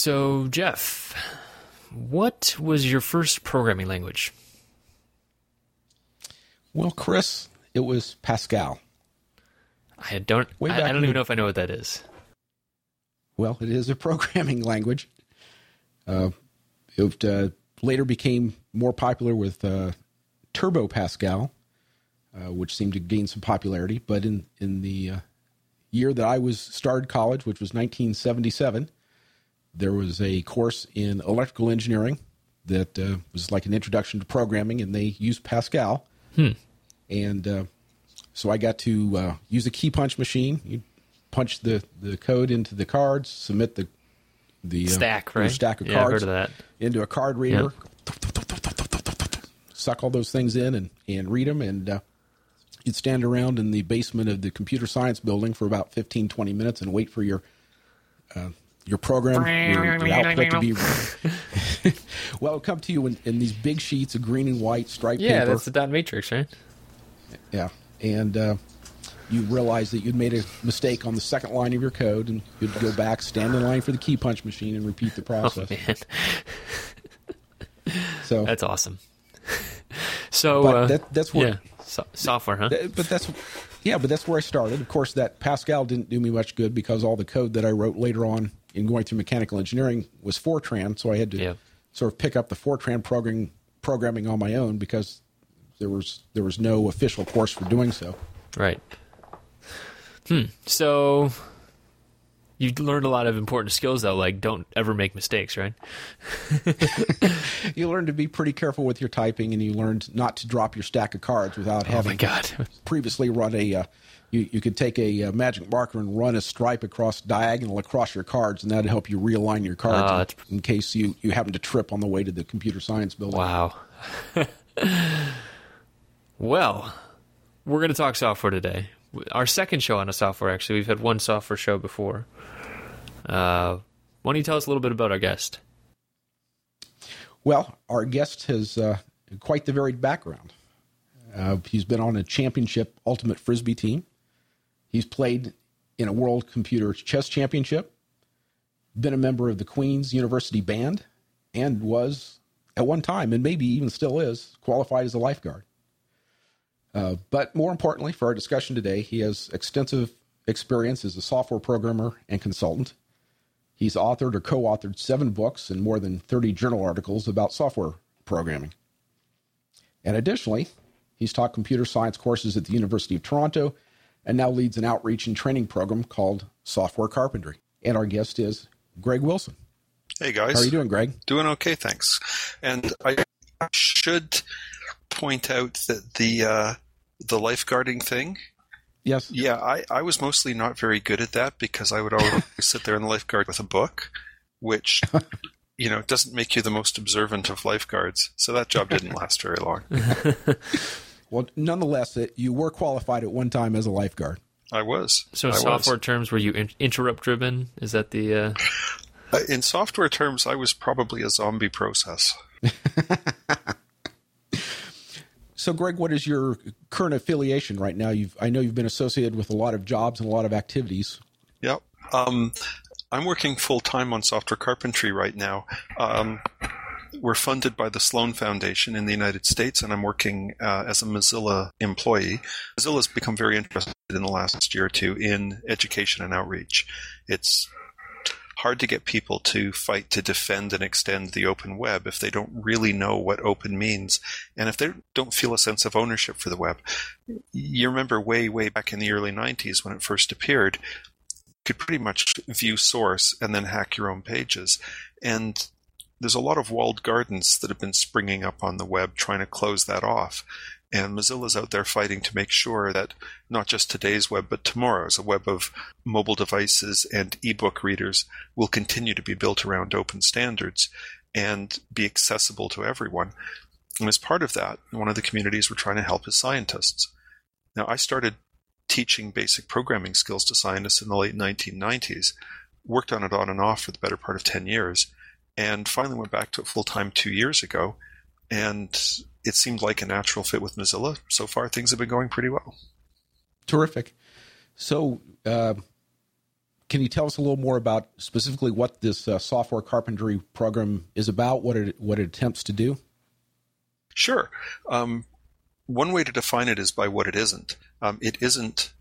So, Jeff, what was your first programming language? Well, Chris, it was Pascal. I don't even know if I know what that is. Well, it is a programming language. It later became more popular with Turbo Pascal, which seemed to gain some popularity. But in the year that I started college, which was 1977, there was a course in electrical engineering that was like an introduction to programming, and they used Pascal. And so I got to use a key punch machine. You punch the code into the cards, submit the stack, right? Stack of cards I've heard of that. Into a card reader. Yep. Suck all those things in and read them. And you'd stand around in the basement of the computer science building for about 15, 20 minutes and wait for your program, your output to be... Well, it'll come to you in these big sheets of green and white striped paper. Yeah, that's the dot matrix, right? Yeah. And you realize that you'd made a mistake on the second line of your code, and you'd go back, stand in line for the key punch machine, and repeat the process. Oh, man. So that's awesome. So that's where software, huh? But that's where I started. Of course, that Pascal didn't do me much good because all the code that I wrote later on in going through mechanical engineering was Fortran, so I had to sort of pick up the Fortran programming on my own because there was no official course for doing so. Right. So you learned a lot of important skills, though, like don't ever make mistakes, right? You learned to be pretty careful with your typing, and you learned not to drop your stack of cards without having previously run a... You could take a magic marker and run a stripe diagonal across your cards, and that'd help you realign your cards in case you happen to trip on the way to the computer science building. Wow. Well, we're going to talk software today. Our second show on a software, actually. We've had one software show before. Why don't you tell us a little bit about our guest? Well, our guest has quite the varied background. He's been on a championship ultimate Frisbee team. He's played in a World Computer Chess Championship, been a member of the Queen's University Band, and was, at one time, and maybe even still is, qualified as a lifeguard. But more importantly, for our discussion today, he has extensive experience as a software programmer and consultant. He's authored or co-authored 7 books and more than 30 journal articles about software programming. And additionally, he's taught computer science courses at the University of Toronto and now leads an outreach and training program called Software Carpentry. And our guest is Greg Wilson. Hey, guys. How are you doing, Greg? Doing okay, thanks. And I should point out that the lifeguarding thing... Yes. Yeah, I was mostly not very good at that because I would always sit there in the lifeguard with a book, which, doesn't make you the most observant of lifeguards. So that job didn't last very long. Well, nonetheless, you were qualified at one time as a lifeguard. I was. So in software terms, were you interrupt-driven? Is that the... In software terms, I was probably a zombie process. So, Greg, what is your current affiliation right now? I know you've been associated with a lot of jobs and a lot of activities. Yep. I'm working full-time on Software Carpentry right now. We're funded by the Sloan Foundation in the United States, and I'm working as a Mozilla employee. Mozilla's become very interested in the last year or two in education and outreach. It's hard to get people to fight to defend and extend the open web if they don't really know what open means, and if they don't feel a sense of ownership for the web. You remember way back in the early 90s when it first appeared, you could pretty much view source and then hack your own pages. And there's a lot of walled gardens that have been springing up on the web trying to close that off. And Mozilla's out there fighting to make sure that not just today's web, but tomorrow's, a web of mobile devices and ebook readers, will continue to be built around open standards and be accessible to everyone. And as part of that, one of the communities we're trying to help is scientists. Now, I started teaching basic programming skills to scientists in the late 1990s, worked on it on and off for the better part of 10 years, and finally went back to it full-time 2 years ago. And it seemed like a natural fit with Mozilla. So far, things have been going pretty well. Terrific. So, can Can you tell us a little more about specifically what this software carpentry program is about, what it attempts to do? Sure. One way to define it is by what it isn't. It isn't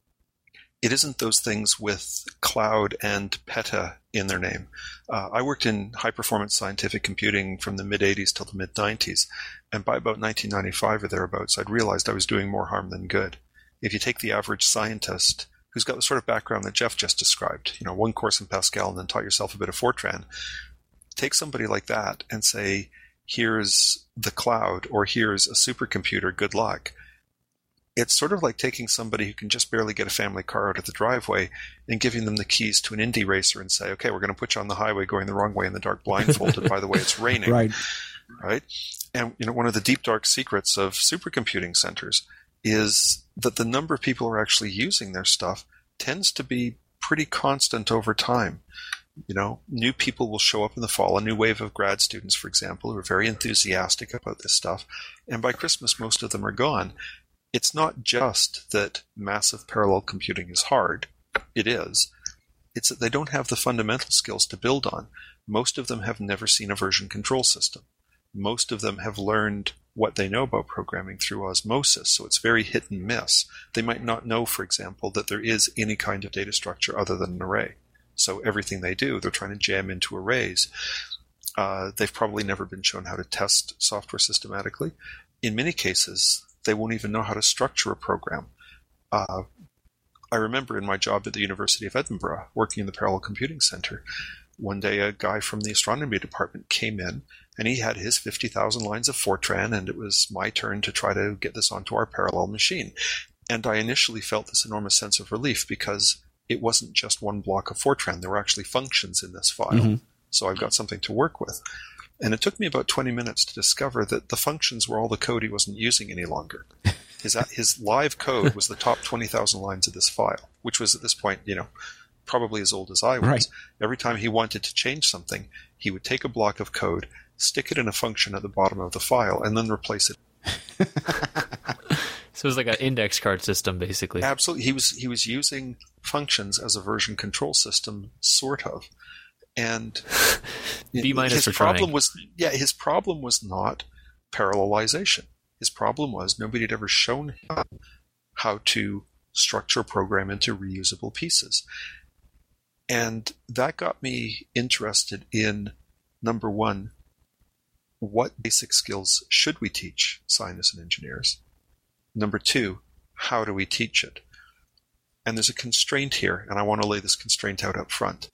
those things with cloud and PETA in their name. I worked in high-performance scientific computing from the mid-'80s till the mid-'90s, and by about 1995 or thereabouts, I'd realized I was doing more harm than good. If you take the average scientist who's got the sort of background that Jeff just described, one course in Pascal and then taught yourself a bit of Fortran, take somebody like that and say, here's the cloud, or here's a supercomputer, good luck. It's sort of like taking somebody who can just barely get a family car out of the driveway and giving them the keys to an Indy racer and say, okay, we're going to put you on the highway going the wrong way in the dark blindfolded. By the way, it's raining. Right? And one of the deep, dark secrets of supercomputing centers is that the number of people who are actually using their stuff tends to be pretty constant over time. New people will show up in the fall, a new wave of grad students, for example, who are very enthusiastic about this stuff. And by Christmas, most of them are gone. It's not just that massive parallel computing is hard. It is. It's that they don't have the fundamental skills to build on. Most of them have never seen a version control system. Most of them have learned what they know about programming through osmosis, so it's very hit and miss. They might not know, for example, that there is any kind of data structure other than an array. So everything they do, they're trying to jam into arrays. They've probably never been shown how to test software systematically. In many cases, they won't even know how to structure a program. I remember in my job at the University of Edinburgh, working in the Parallel Computing Center, one day a guy from the astronomy department came in, and he had his 50,000 lines of Fortran, and it was my turn to try to get this onto our parallel machine. And I initially felt this enormous sense of relief because it wasn't just one block of Fortran. There were actually functions in this file. Mm-hmm. So I've got something to work with. And it took me about 20 minutes to discover that the functions were all the code he wasn't using any longer. His live code was the top 20,000 lines of this file, which was at this point, probably as old as I was. Right. Every time he wanted to change something, he would take a block of code, stick it in a function at the bottom of the file, and then replace it. So it was like an index card system, basically. Absolutely. He was using functions as a version control system, sort of. And his problem was not parallelization. His problem was nobody had ever shown him how to structure a program into reusable pieces. And that got me interested in, number one, what basic skills should we teach scientists and engineers? Number two, how do we teach it? And there's a constraint here, and I want to lay this constraint out up front.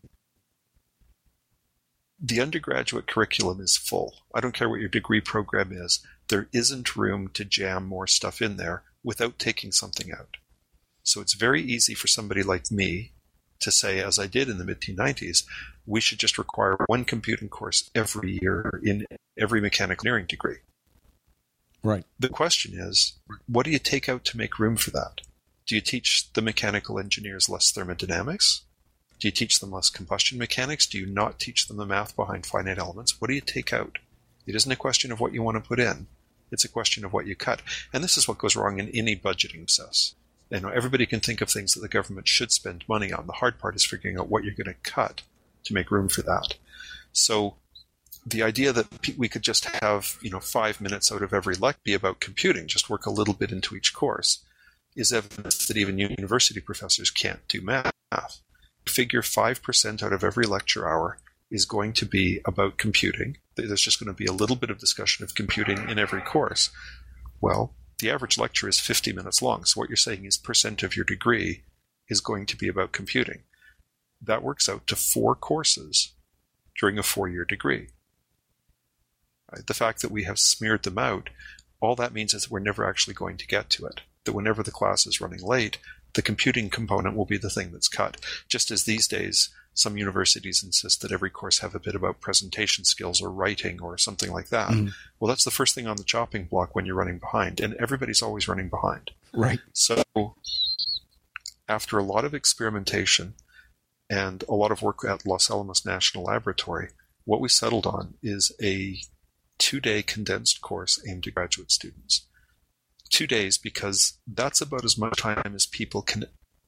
The undergraduate curriculum is full. I don't care what your degree program is. There isn't room to jam more stuff in there without taking something out. So it's very easy for somebody like me to say, as I did in the mid-90s, we should just require one computing course every year in every mechanical engineering degree. Right. The question is, what do you take out to make room for that? Do you teach the mechanical engineers less thermodynamics? Do you teach them less combustion mechanics? Do you not teach them the math behind finite elements? What do you take out? It isn't a question of what you want to put in. It's a question of what you cut. And this is what goes wrong in any budgeting process. Everybody can think of things that the government should spend money on. The hard part is figuring out what you're going to cut to make room for that. So the idea that we could just have 5 minutes out of every lecture be about computing, just work a little bit into each course, is evidence that even university professors can't do math. Figure 5% out of every lecture hour is going to be about computing. There's just going to be a little bit of discussion of computing in every course. Well, the average lecture is 50 minutes long, so what you're saying is % of your degree is going to be about computing. That works out to 4 courses during a 4-year degree. Right? The fact that we have smeared them out, all that means is that we're never actually going to get to it. That whenever the class is running late, the computing component will be the thing that's cut. Just as these days, some universities insist that every course have a bit about presentation skills or writing or something like that. Mm. Well, that's the first thing on the chopping block when you're running behind, and everybody's always running behind. Right. So after a lot of experimentation and a lot of work at Los Alamos National Laboratory, what we settled on is a 2-day condensed course aimed at graduate students. 2 days because that's about as much time as people can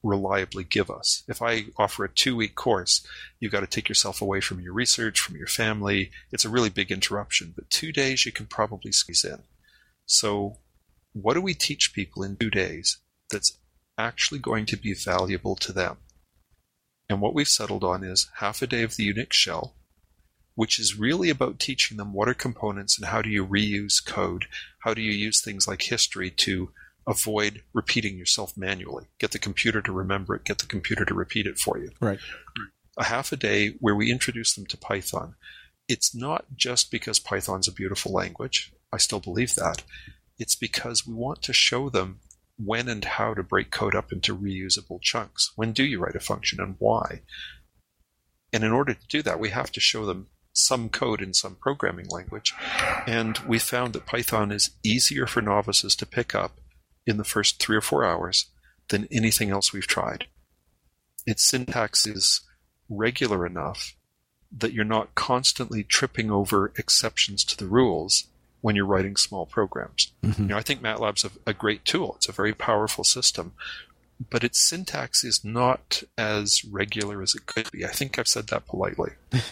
reliably give us. If I offer a 2-week course, you've got to take yourself away from your research, from your family. It's a really big interruption, but 2 days you can probably squeeze in. So what do we teach people in 2 days that's actually going to be valuable to them? And what we've settled on is half a day of the Unix shell, which is really about teaching them what are components and how do you reuse code, how do you use things like history to avoid repeating yourself manually. Get the computer to remember it, get the computer to repeat it for you. Right. A half a day where we introduce them to Python. It's not just because Python's a beautiful language. I still believe that. It's because we want to show them when and how to break code up into reusable chunks. When do you write a function and why? And in order to do that, we have to show them some code in some programming language. And we found that Python is easier for novices to pick up in the first 3 or 4 hours than anything else we've tried. Its syntax is regular enough that you're not constantly tripping over exceptions to the rules when you're writing small programs. Mm-hmm. I think MATLAB's a great tool. It's a very powerful system, but its syntax is not as regular as it could be. I think I've said that politely.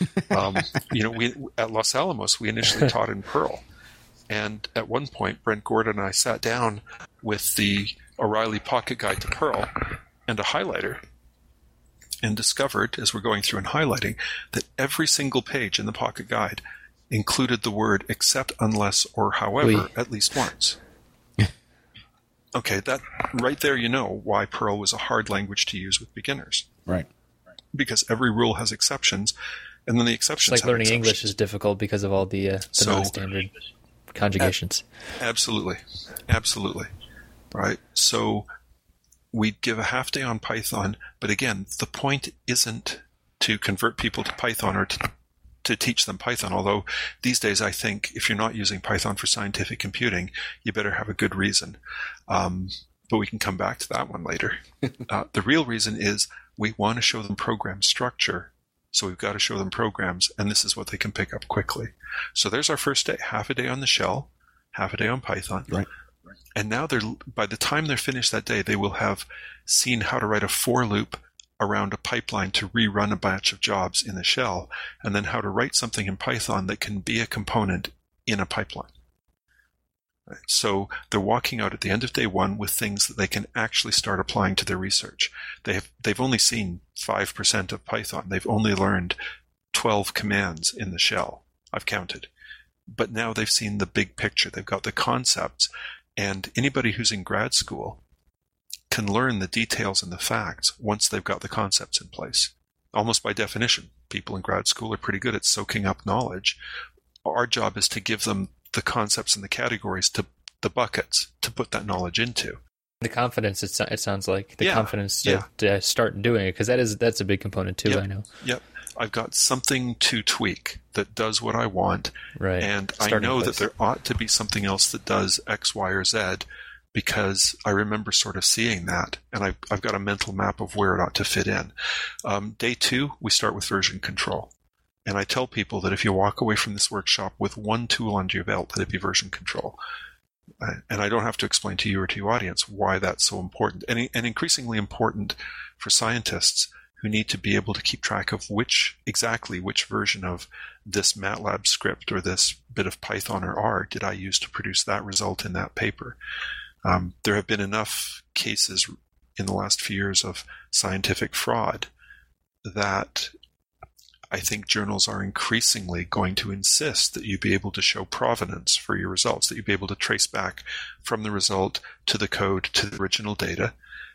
We at Los Alamos, we initially taught in Perl. And at one point, Brent Gordon and I sat down with the O'Reilly Pocket Guide to Perl and a highlighter and discovered, as we're going through and highlighting, that every single page in the Pocket Guide included the word except, unless, or however at least once. Okay, that right there, you know why Perl was a hard language to use with beginners. Right. Because every rule has exceptions, and then the exceptions It's like learning exceptions. English is difficult because of all the non-standard conjugations. Absolutely. Right. So we'd give a half day on Python, but again, the point isn't to convert people to Python or to teach them Python, although these days I think if you're not using Python for scientific computing, you better have a good reason. But we can come back to that one later. The real reason is we want to show them program structure, so we've got to show them programs, and this is what they can pick up quickly. So there's our first day, half a day on the shell, half a day on Python. Right. And now by the time they're finished that day, they will have seen how to write a for loop around a pipeline to rerun a batch of jobs in the shell, and then how to write something in Python that can be a component in a pipeline. Right. So they're walking out at the end of day one with things that they can actually start applying to their research. They've only seen 5% of Python. They've only learned 12 commands in the shell. I've counted. But now they've seen the big picture. They've got the concepts. And anybody who's in grad school can learn the details and the facts once they've got the concepts in place. Almost by definition, people in grad school are pretty good at soaking up knowledge. Our job is to give them the concepts and the categories, to the buckets to put that knowledge into. The confidence, it sounds like, the confidence to start doing it, because that's a big component too, I know. Yep. I've got something to tweak that does what I want, right. And I know that there ought to be something else that does X, Y, or Z, because I remember sort of seeing that, and I've got a mental map of where it ought to fit in. Day 2, we start with version control. And I tell people that if you walk away from this workshop with one tool under your belt, let it be version control. And I don't have to explain to you or to your audience why that's so important, and increasingly important for scientists who need to be able to keep track of which version of this MATLAB script or this bit of Python or R did I use to produce that result in that paper. There have been enough cases in the last few years of scientific fraud that I think journals are increasingly going to insist that you be able to show provenance for your results, that you be able to trace back from the result to the code to the original data,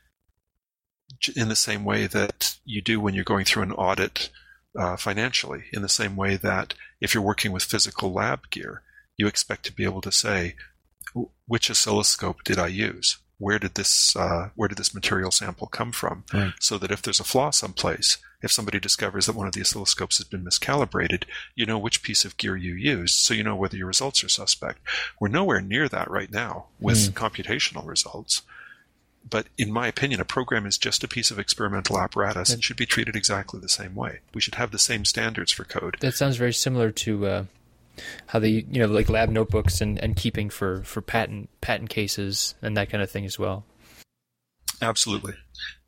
in the same way that you do when you're going through an audit financially, in the same way that if you're working with physical lab gear, you expect to be able to say, which oscilloscope did I use? Where did this material sample come from? Right. So that if there's a flaw someplace, if somebody discovers that one of the oscilloscopes has been miscalibrated, you know which piece of gear you used, so you know whether your results are suspect. We're nowhere near that right now with computational results. But in my opinion, a program is just a piece of experimental apparatus and should be treated exactly the same way. We should have the same standards for code. That sounds very similar to how they, like lab notebooks and keeping for patent cases and that kind of thing as well. Absolutely.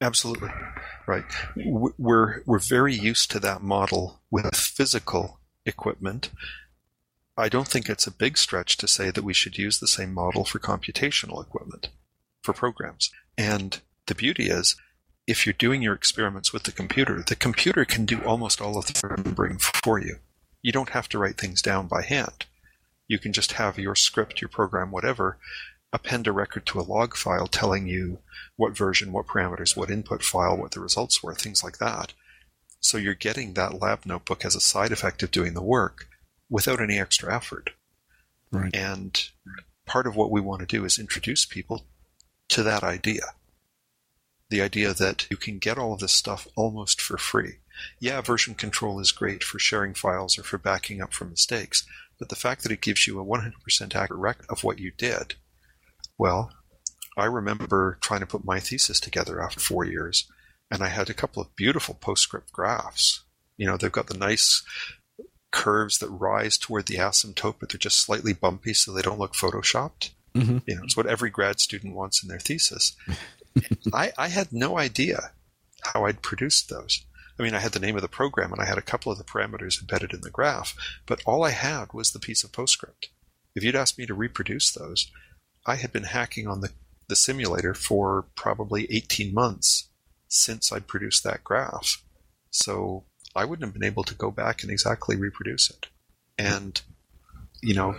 Absolutely. Right. We're very used to that model with physical equipment. I don't think it's a big stretch to say that we should use the same model for computational equipment, for programs. And the beauty is, if you're doing your experiments with the computer can do almost all of the remembering for you. You don't have to write things down by hand. You can just have your script, your program, whatever, append a record to a log file telling you what version, what parameters, what input file, what the results were, things like that. So you're getting that lab notebook as a side effect of doing the work without any extra effort. Right. And part of what we want to do is introduce people to that idea. The idea that you can get all of this stuff almost for free. Yeah, version control is great for sharing files or for backing up from mistakes, but the fact that it gives you a 100% accurate record of what you did, well, I remember trying to put my thesis together after 4 years, and I had a couple of beautiful PostScript graphs. You know, they've got the nice curves that rise toward the asymptote, but they're just slightly bumpy so they don't look photoshopped. Mm-hmm. You know, it's what every grad student wants in their thesis. I had no idea how I'd produced those. I mean, I had the name of the program and I had a couple of the parameters embedded in the graph, but all I had was the piece of PostScript. If you'd asked me to reproduce those, I had been hacking on the simulator for probably 18 months since I'd produced that graph. So I wouldn't have been able to go back and exactly reproduce it. And, you know,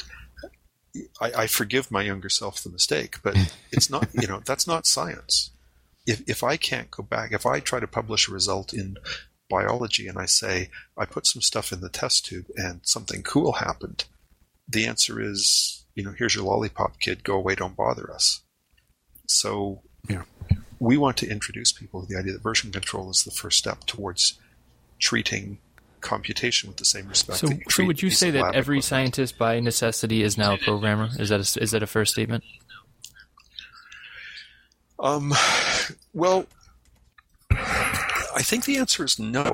I forgive my younger self the mistake, but it's not, you know, that's not science. If I can't go back, if I try to publish a result in biology and I say, I put some stuff in the test tube and something cool happened, the answer is, you know, here's your lollipop, kid, go away, don't bother us. So yeah, we want to introduce people to the idea that version control is the first step towards treating computation with the same respect. So would you say that every scientist by necessity is now a programmer? Is that a fair statement? Well, I think the answer is no.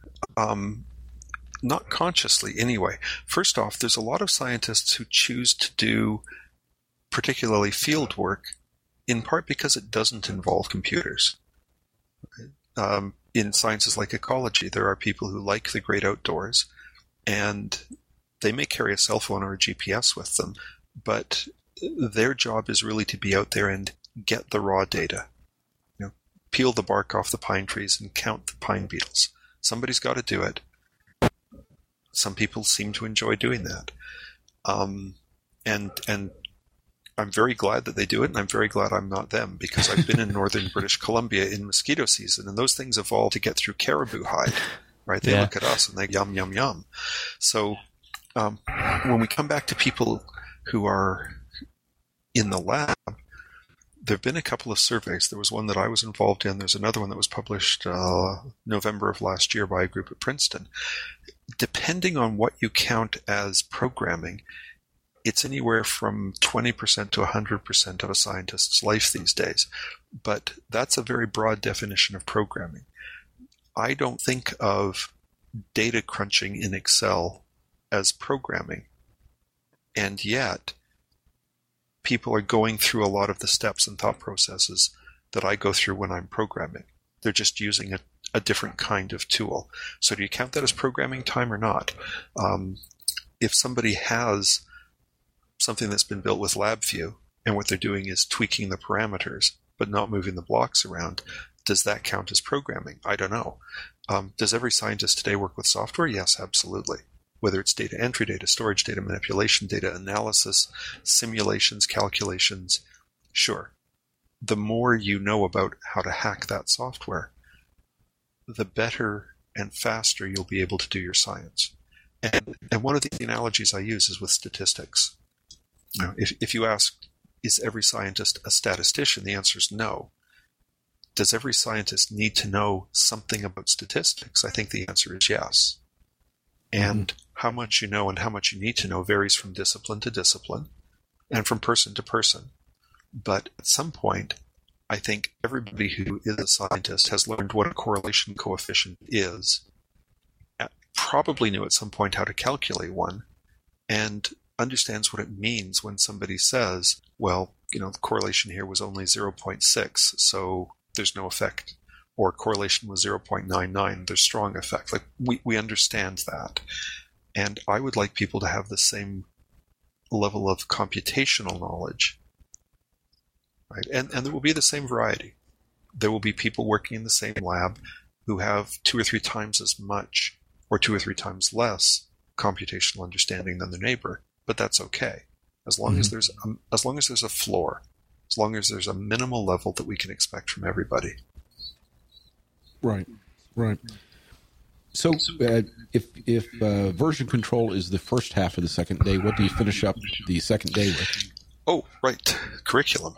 Not consciously, anyway. First off, there's a lot of scientists who choose to do particularly field work, in part because it doesn't involve computers. In sciences like ecology, there are people who like the great outdoors, and they may carry a cell phone or a GPS with them, but their job is really to be out there and get the raw data. You know, peel the bark off the pine trees and count the pine beetles. Somebody's got to do it. Some people seem to enjoy doing that. And I'm very glad that they do it, and I'm very glad I'm not them, because I've been in northern British Columbia in mosquito season, and those things evolve to get through caribou hide, right? They look at us and they yum, yum, yum. So when we come back to people who are in the lab, there have been a couple of surveys. There was one that I was involved in. There's another one that was published November of last year by a group at Princeton. Depending on what you count as programming, it's anywhere from 20% to 100% of a scientist's life these days. But that's a very broad definition of programming. I don't think of data crunching in Excel as programming. And yet, people are going through a lot of the steps and thought processes that I go through when I'm programming. They're just using a different kind of tool. So do you count that as programming time or not? If somebody has something that's been built with LabVIEW, and what they're doing is tweaking the parameters, but not moving the blocks around, does that count as programming? I don't know. Does every scientist today work with software? Yes, absolutely. Whether it's data entry, data storage, data manipulation, data analysis, simulations, calculations, sure. The more you know about how to hack that software, the better and faster you'll be able to do your science. And one of the analogies I use is with statistics. You know, if you ask, is every scientist a statistician? The answer is no. Does every scientist need to know something about statistics? I think the answer is yes. And how much you know and how much you need to know varies from discipline to discipline and from person to person. But at some point, I think everybody who is a scientist has learned what a correlation coefficient is, probably knew at some point how to calculate one, and understands what it means when somebody says, well, you know, the correlation here was only 0.6, so there's no effect, or correlation was 0.99, there's strong effect. Like we understand that. And I would like people to have the same level of computational knowledge, right? And there will be the same variety. There will be people working in the same lab who have 2 or 3 times as much or 2 or 3 times less computational understanding than their neighbor, but that's okay. As long as there's a floor, as long as there's a minimal level that we can expect from everybody. Right. So if version control is the first half of the second day, what do you finish up the second day with? Oh, right. Curriculum.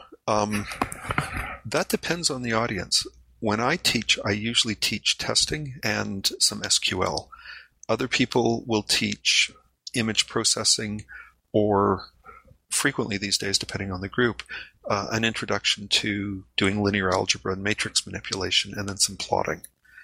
That depends on the audience. When I teach, I usually teach testing and some SQL. Other people will teach image processing, or frequently these days, depending on the group, an introduction to doing linear algebra and matrix manipulation, and then some plotting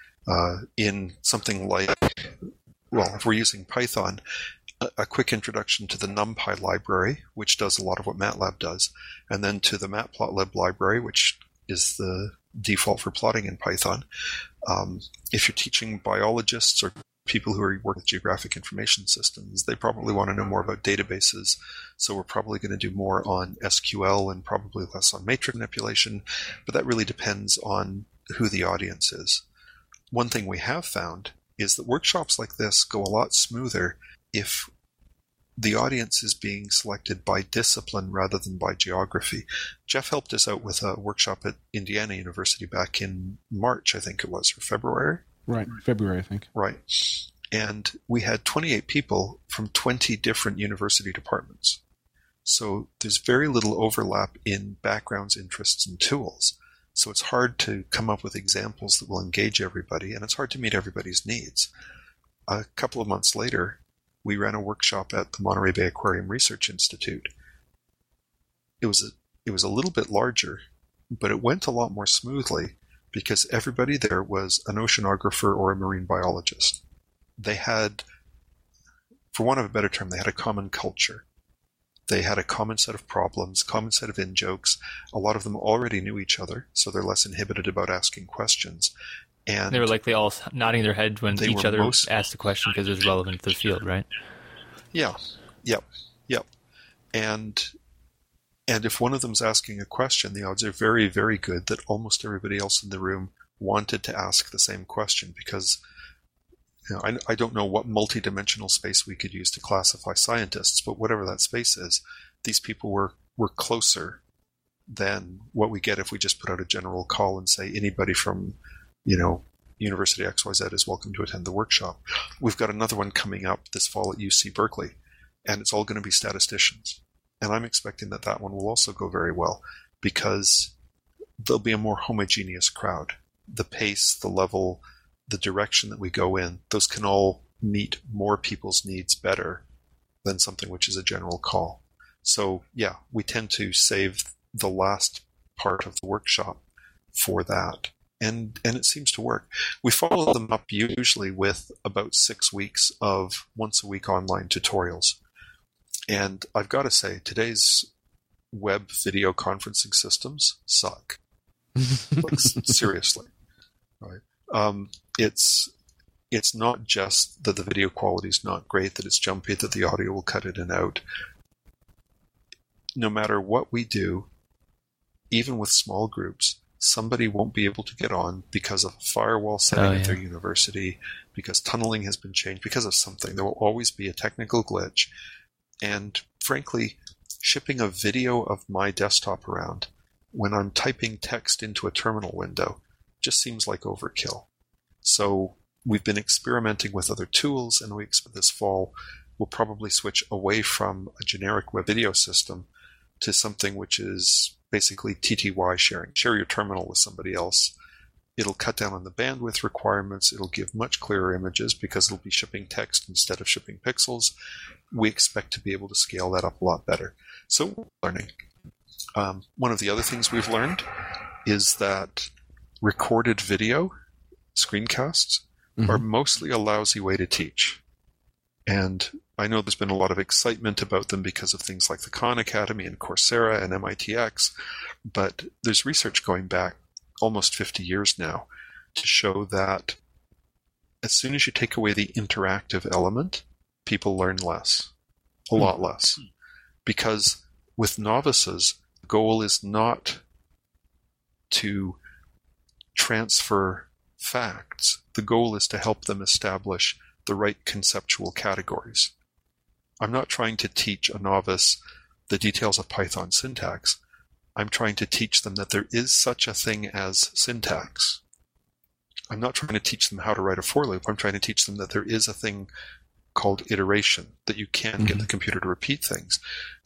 in something like, well, if we're using Python, a quick introduction to the NumPy library, which does a lot of what MATLAB does, and then to the Matplotlib library, which is the default for plotting in Python. If you're teaching biologists or people who are working with geographic information systems, they probably want to know more about databases. So we're probably going to do more on SQL and probably less on matrix manipulation, but that really depends on who the audience is. One thing we have found is that workshops like this go a lot smoother if the audience is being selected by discipline rather than by geography. Jeff helped us out with a workshop at Indiana University back in March, I think it was, or February. Right, February, I think. Right. And we had 28 people from 20 different university departments. So there's very little overlap in backgrounds, interests, and tools. So it's hard to come up with examples that will engage everybody, and it's hard to meet everybody's needs. A couple of months later, we ran a workshop at the Monterey Bay Aquarium Research Institute. It was a little bit larger, but it went a lot more smoothly because everybody there was an oceanographer or a marine biologist. They had, for want of a better term, they had a common culture. They had a common set of problems, common set of in-jokes. A lot of them already knew each other, so they're less inhibited about asking questions. And they were likely all nodding their heads when each other asked a question because it was relevant to the field, right? Yeah. Yep. And if one of them's asking a question, the odds are very, very good that almost everybody else in the room wanted to ask the same question, because I don't know what multidimensional space we could use to classify scientists, but whatever that space is, these people were closer than what we get if we just put out a general call and say anybody from University XYZ is welcome to attend the workshop. We've got another one coming up this fall at UC Berkeley, and it's all going to be statisticians. And I'm expecting that one will also go very well because there'll be a more homogeneous crowd. The pace, the level, the direction that we go in, those can all meet more people's needs better than something which is a general call. So yeah, we tend to save the last part of the workshop for that. And it seems to work. We follow them up usually with about 6 weeks of once-a-week online tutorials. And I've got to say, today's web video conferencing systems suck. Like, seriously. Right? It's not just that the video quality is not great, that it's jumpy, that the audio will cut in and out. No matter what we do, even with small groups, somebody won't be able to get on because of a firewall setting at their university, because tunneling has been changed, because of something. There will always be a technical glitch. And frankly, shipping a video of my desktop around when I'm typing text into a terminal window just seems like overkill. So we've been experimenting with other tools, and we expect this fall we'll probably switch away from a generic web video system to something which is basically TTY sharing. Share your terminal with somebody else. It'll cut down on the bandwidth requirements. It'll give much clearer images because it'll be shipping text instead of shipping pixels. We expect to be able to scale that up a lot better. So we're learning. One of the other things we've learned is that recorded video screencasts are mostly a lousy way to teach. And I know there's been a lot of excitement about them because of things like the Khan Academy and Coursera and MITx, but there's research going back almost 50 years now to show that as soon as you take away the interactive element, people learn less, a lot less. Because with novices, the goal is not to transfer facts. The goal is to help them establish the right conceptual categories. I'm not trying to teach a novice the details of Python syntax. I'm trying to teach them that there is such a thing as syntax. I'm not trying to teach them how to write a for loop. I'm trying to teach them that there is a thing called iteration, that you can get the computer to repeat things.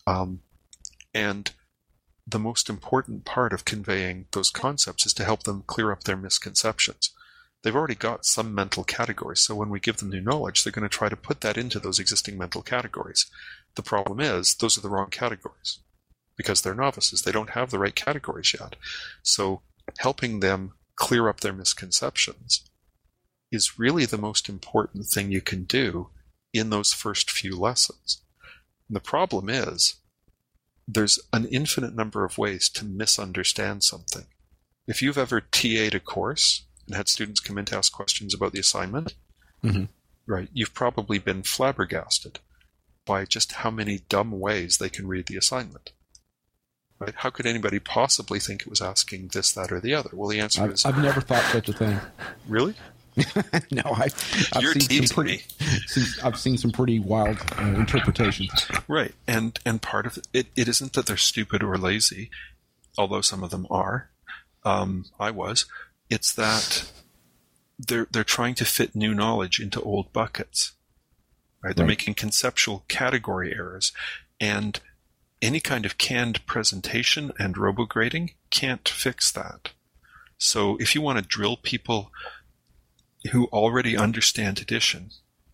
And the most important part of conveying those concepts is to help them clear up their misconceptions. They've already got some mental categories, so when we give them new knowledge, they're going to try to put that into those existing mental categories. The problem is, those are the wrong categories. Because they're novices, they don't have the right categories yet. So helping them clear up their misconceptions is really the most important thing you can do in those first few lessons. And the problem is, there's an infinite number of ways to misunderstand something. If you've ever TA'd a course and had students come in to ask questions about the assignment, right, you've probably been flabbergasted by just how many dumb ways they can read the assignment. Right? How could anybody possibly think it was asking this, that, or the other? Well, the answer is... I've never thought such a thing. Really? No, I've You're seen some pretty, I've seen some pretty wild interpretations. Right, and part of it isn't that they're stupid or lazy, although some of them are. I was. It's that they're trying to fit new knowledge into old buckets. Right? They're making conceptual category errors, and any kind of canned presentation and robograding can't fix that. So if you want to drill people who already understand addition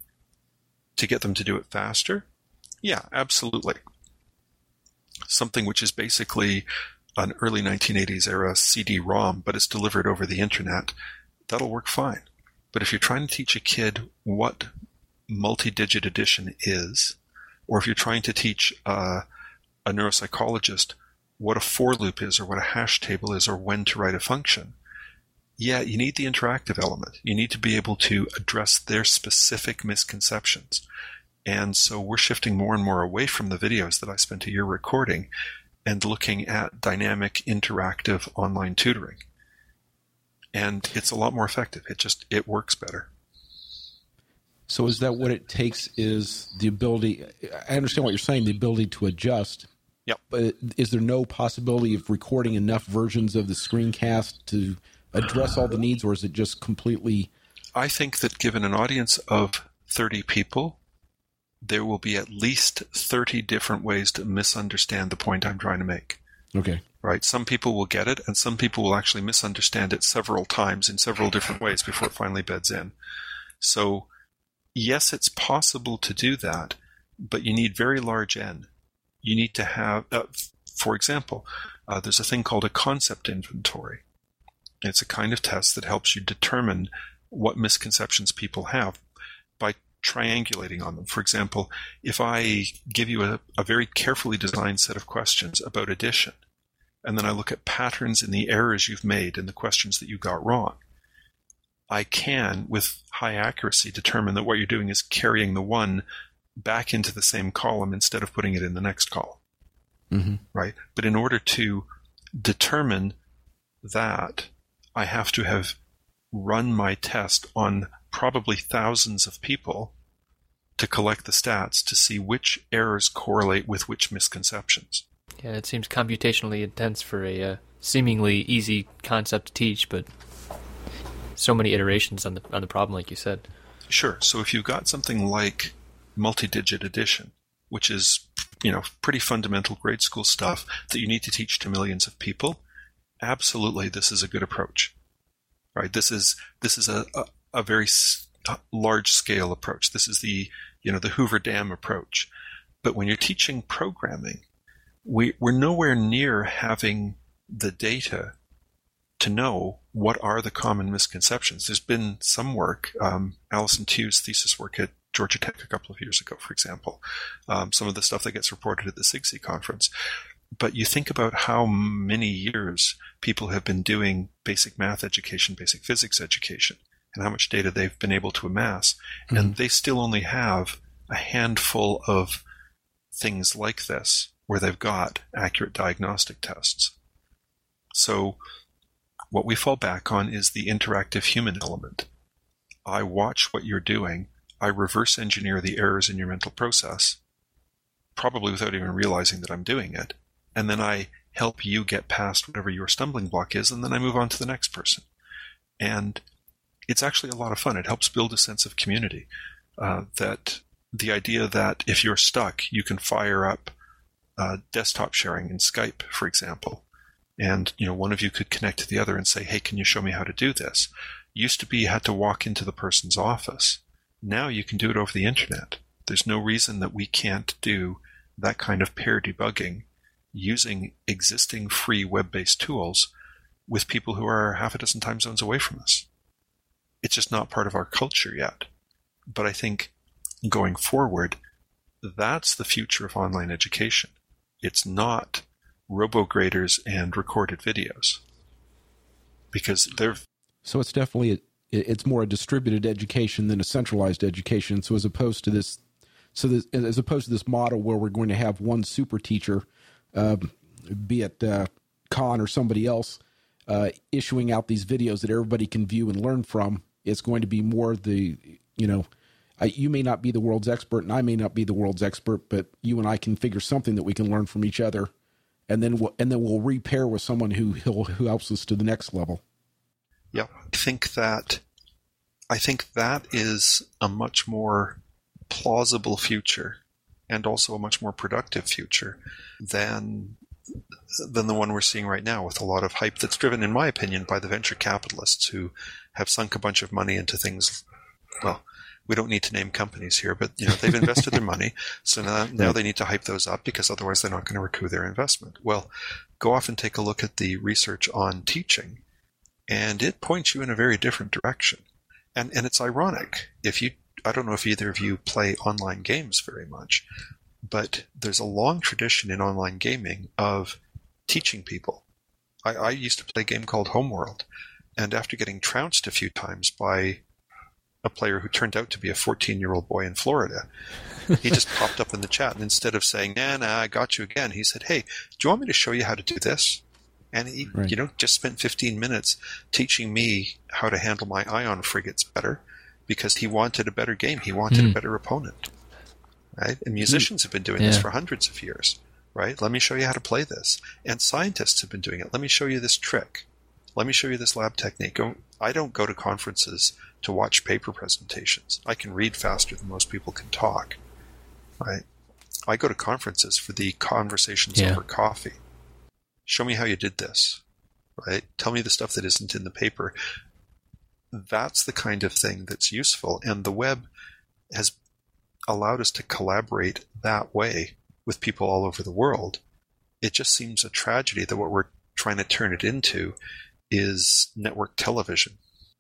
to get them to do it faster, yeah, absolutely. Something which is basically an early 1980s era CD-ROM, but it's delivered over the internet, that'll work fine. But if you're trying to teach a kid what multi-digit addition is, or if you're trying to teach a neuropsychologist what a for loop is, or what a hash table is, or when to write a function, yeah, you need the interactive element. You need to be able to address their specific misconceptions. And so we're shifting more and more away from the videos that I spent a year recording and looking at dynamic, interactive online tutoring. And it's a lot more effective. It works better. So is that what it takes, is the ability, I understand what you're saying, the ability to adjust. Yep. But is there no possibility of recording enough versions of the screencast to address all the needs, or is it just completely... I think that given an audience of 30 people, there will be at least 30 different ways to misunderstand the point I'm trying to make. Okay. Right? Some people will get it, and some people will actually misunderstand it several times in several different ways before it finally beds in. So, yes, it's possible to do that, but you need very large N. You need to have, for example, there's a thing called a concept inventory. It's a kind of test that helps you determine what misconceptions people have by triangulating on them. For example, if I give you a very carefully designed set of questions about addition, and then I look at patterns in the errors you've made and the questions that you got wrong, I can, with high accuracy, determine that what you're doing is carrying the one back into the same column instead of putting it in the next column. Right? But in order to determine that, I have to have run my test on probably thousands of people to collect the stats to see which errors correlate with which misconceptions. Yeah, it seems computationally intense for a seemingly easy concept to teach, but so many iterations on the problem, like you said. Sure. So if you've got something like multi-digit addition, which is, pretty fundamental grade school stuff that you need to teach to millions of people, absolutely, this is a good approach, right? This is a very large scale approach. This is the Hoover Dam approach. But when you're teaching programming, we're nowhere near having the data to know what are the common misconceptions. There's been some work, Alison Tu's thesis work at Georgia Tech a couple of years ago, for example, some of the stuff that gets reported at the SIGSI conference. But you think about how many years people have been doing basic math education, basic physics education, and how much data they've been able to amass. Mm-hmm. And they still only have a handful of things like this where they've got accurate diagnostic tests. So what we fall back on is the interactive human element. I watch what you're doing. I reverse engineer the errors in your mental process, probably without even realizing that I'm doing it. And then I help you get past whatever your stumbling block is, and then I move on to the next person. And it's actually a lot of fun. It helps build a sense of community. That the idea that if you're stuck, you can fire up desktop sharing in Skype, for example. And, one of you could connect to the other and say, hey, can you show me how to do this? Used to be you had to walk into the person's office. Now you can do it over the internet. There's no reason that we can't do that kind of pair debugging using existing free web-based tools with people who are half a dozen time zones away from us. It's just not part of our culture yet. But I think going forward, that's the future of online education. It's not robo-graders and recorded videos. Because they're... So it's definitely, it's more a distributed education than a centralized education. So as opposed to this model where we're going to have one super teacher, be it Khan or somebody else, issuing out these videos that everybody can view and learn from, it's going to be more you may not be the world's expert and I may not be the world's expert, but you and I can figure something that we can learn from each other, and then we'll repair with someone who helps us to the next level. Yeah, I think that is a much more plausible future, and also a much more productive future than the one we're seeing right now, with a lot of hype that's driven, in my opinion, by the venture capitalists who have sunk a bunch of money into things. Well, we don't need to name companies here, but they've invested their money, so now they need to hype those up, because otherwise they're not going to recoup their investment. Well, go off and take a look at the research on teaching, and it points you in a very different direction. And it's ironic. I don't know if either of you play online games very much, but there's a long tradition in online gaming of teaching people. I used to play a game called Homeworld, and after getting trounced a few times by a player who turned out to be a 14-year-old boy in Florida, he just popped up in the chat, and instead of saying, nah, I got you again, he said, hey, do you want me to show you how to do this? And he, just spent 15 minutes teaching me how to handle my ion frigates better, because he wanted a better game. He wanted a better opponent, right? And musicians have been doing this for hundreds of years, right? Let me show you how to play this. And scientists have been doing it. Let me show you this trick. Let me show you this lab technique. I don't go to conferences to watch paper presentations. I can read faster than most people can talk, right? I go to conferences for the conversations over coffee. Show me how you did this, right? Tell me the stuff that isn't in the paper. That's the kind of thing that's useful. And the web has allowed us to collaborate that way with people all over the world. It just seems a tragedy that what we're trying to turn it into is network television.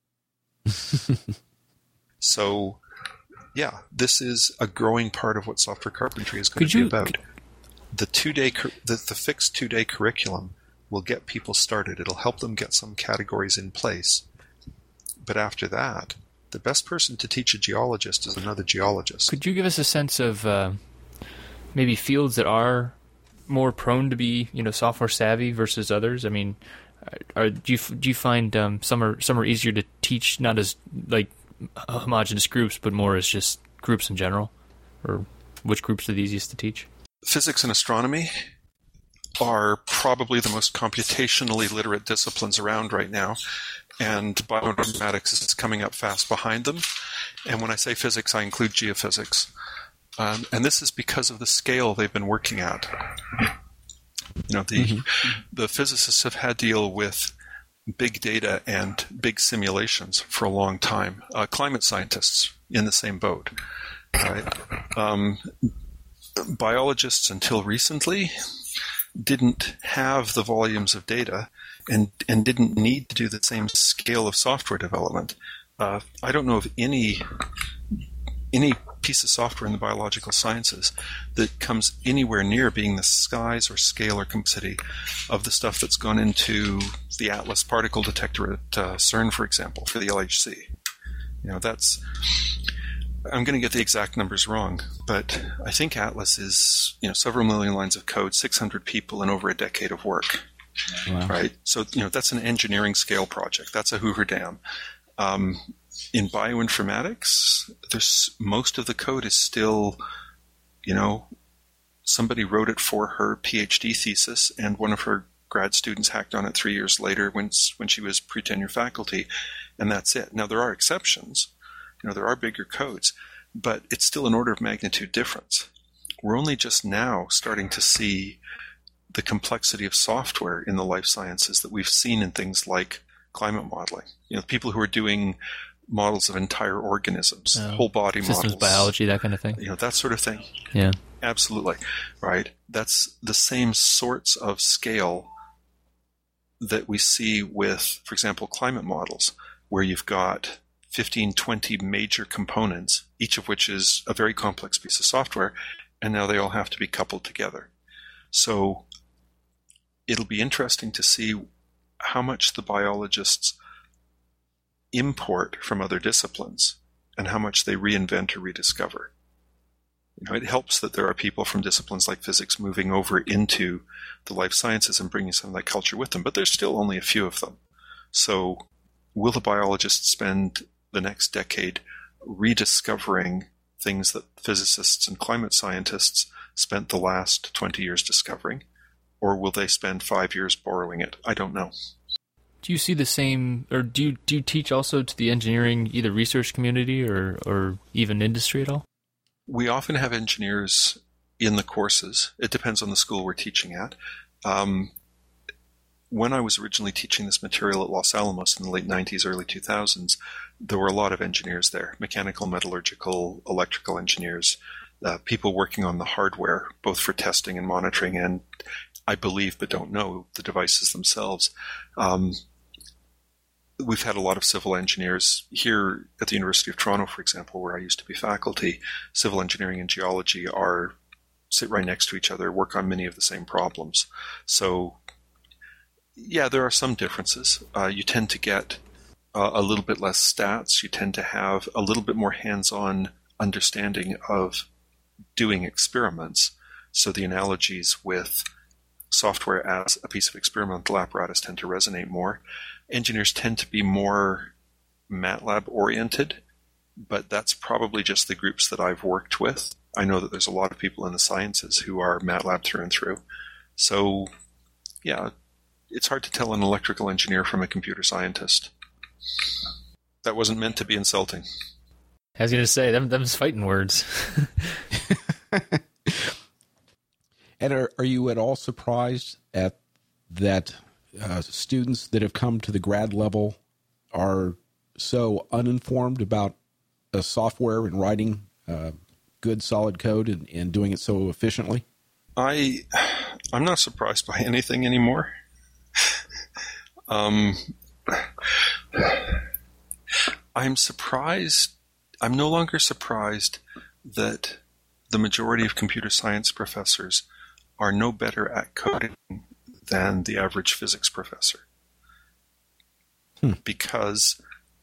So, yeah, this is a growing part of what software carpentry is going to be about. The fixed 2-day curriculum will get people started. It'll help them get some categories in place. But after that, the best person to teach a geologist is another geologist. Could you give us a sense of maybe fields that are more prone to be, software savvy versus others? I mean, do you find some are easier to teach, not as like homogeneous groups, but more as just groups in general? Or which groups are the easiest to teach? Physics and astronomy are probably the most computationally literate disciplines around right now, and bioinformatics is coming up fast behind them. And when I say physics, I include geophysics. And this is because of the scale they've been working at. The physicists have had to deal with big data and big simulations for a long time. Climate scientists in the same boat. Right? Biologists until recently didn't have the volumes of data and didn't need to do the same scale of software development. I don't know of any piece of software in the biological sciences that comes anywhere near being the size or scale or complexity of the stuff that's gone into the Atlas particle detector at CERN, for example, for the LHC. I'm going to get the exact numbers wrong, but I think Atlas is, several million lines of code, 600 people, and over a decade of work. Wow. Right? So, that's an engineering scale project. That's a Hoover Dam. In bioinformatics, most of the code is still, somebody wrote it for her PhD thesis, and one of her grad students hacked on it 3 years later when she was pre-tenure faculty, and that's it. Now, there are exceptions. There are bigger codes, but it's still an order of magnitude difference. We're only just now starting to see the complexity of software in the life sciences that we've seen in things like climate modeling. People who are doing models of entire organisms, whole body systems models. Biology, that kind of thing. That sort of thing. Yeah. Absolutely. Right. That's the same sorts of scale that we see with, for example, climate models, where you've got 15, 20 major components, each of which is a very complex piece of software, and now they all have to be coupled together. So it'll be interesting to see how much the biologists import from other disciplines and how much they reinvent or rediscover. It helps that there are people from disciplines like physics moving over into the life sciences and bringing some of that culture with them, but there's still only a few of them. So will the biologists spend the next decade rediscovering things that physicists and climate scientists spent the last 20 years discovering? Or will they spend 5 years borrowing it? I don't know. Do you see the same, or do you teach also to the engineering, either research community or even industry at all? We often have engineers in the courses. It depends on the school we're teaching at. When I was originally teaching this material at Los Alamos in the late 90s, early 2000s, there were a lot of engineers there, mechanical, metallurgical, electrical engineers, people working on the hardware, both for testing and monitoring, and I believe but don't know the devices themselves. We've had a lot of civil engineers here at the University of Toronto, for example, where I used to be faculty. Civil engineering and geology sit right next to each other, work on many of the same problems. So, yeah, there are some differences. You tend to get a little bit less stats. You tend to have a little bit more hands-on understanding of doing experiments. So the analogies with software as a piece of experimental apparatus tend to resonate more. Engineers tend to be more MATLAB oriented, but that's probably just the groups that I've worked with. I know that there's a lot of people in the sciences who are MATLAB through and through. So, yeah, it's hard to tell an electrical engineer from a computer scientist. That wasn't meant to be insulting. I was going to say, them's fighting words. And are you at all surprised at that students that have come to the grad level are so uninformed about software and writing good, solid code and doing it so efficiently? I'm not surprised by anything anymore. I'm surprised. I'm no longer surprised that the majority of computer science professors are no better at coding than the average physics professor. Because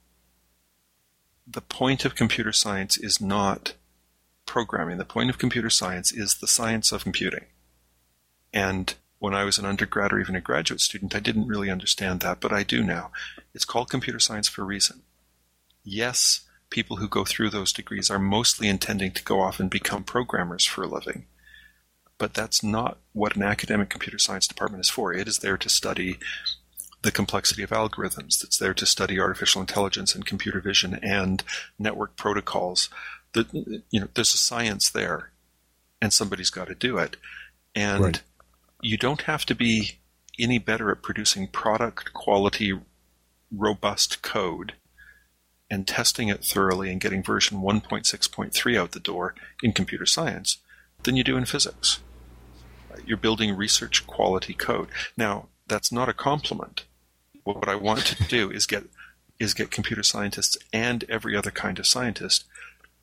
the point of computer science is not programming. The point of computer science is the science of computing. And when I was an undergrad or even a graduate student, I didn't really understand that, but I do now. It's called computer science for a reason. Yes, people who go through those degrees are mostly intending to go off and become programmers for a living. But that's not what an academic computer science department is for. It is there to study the complexity of algorithms. It's there to study artificial intelligence and computer vision and network protocols. There's a science there, and somebody's got to do it. And right. You don't have to be any better at producing product quality, robust code and testing it thoroughly and getting version 1.6.3 out the door in computer science than you do in physics. You're building research quality code. Now, that's not a compliment. What I want to do is get computer scientists and every other kind of scientist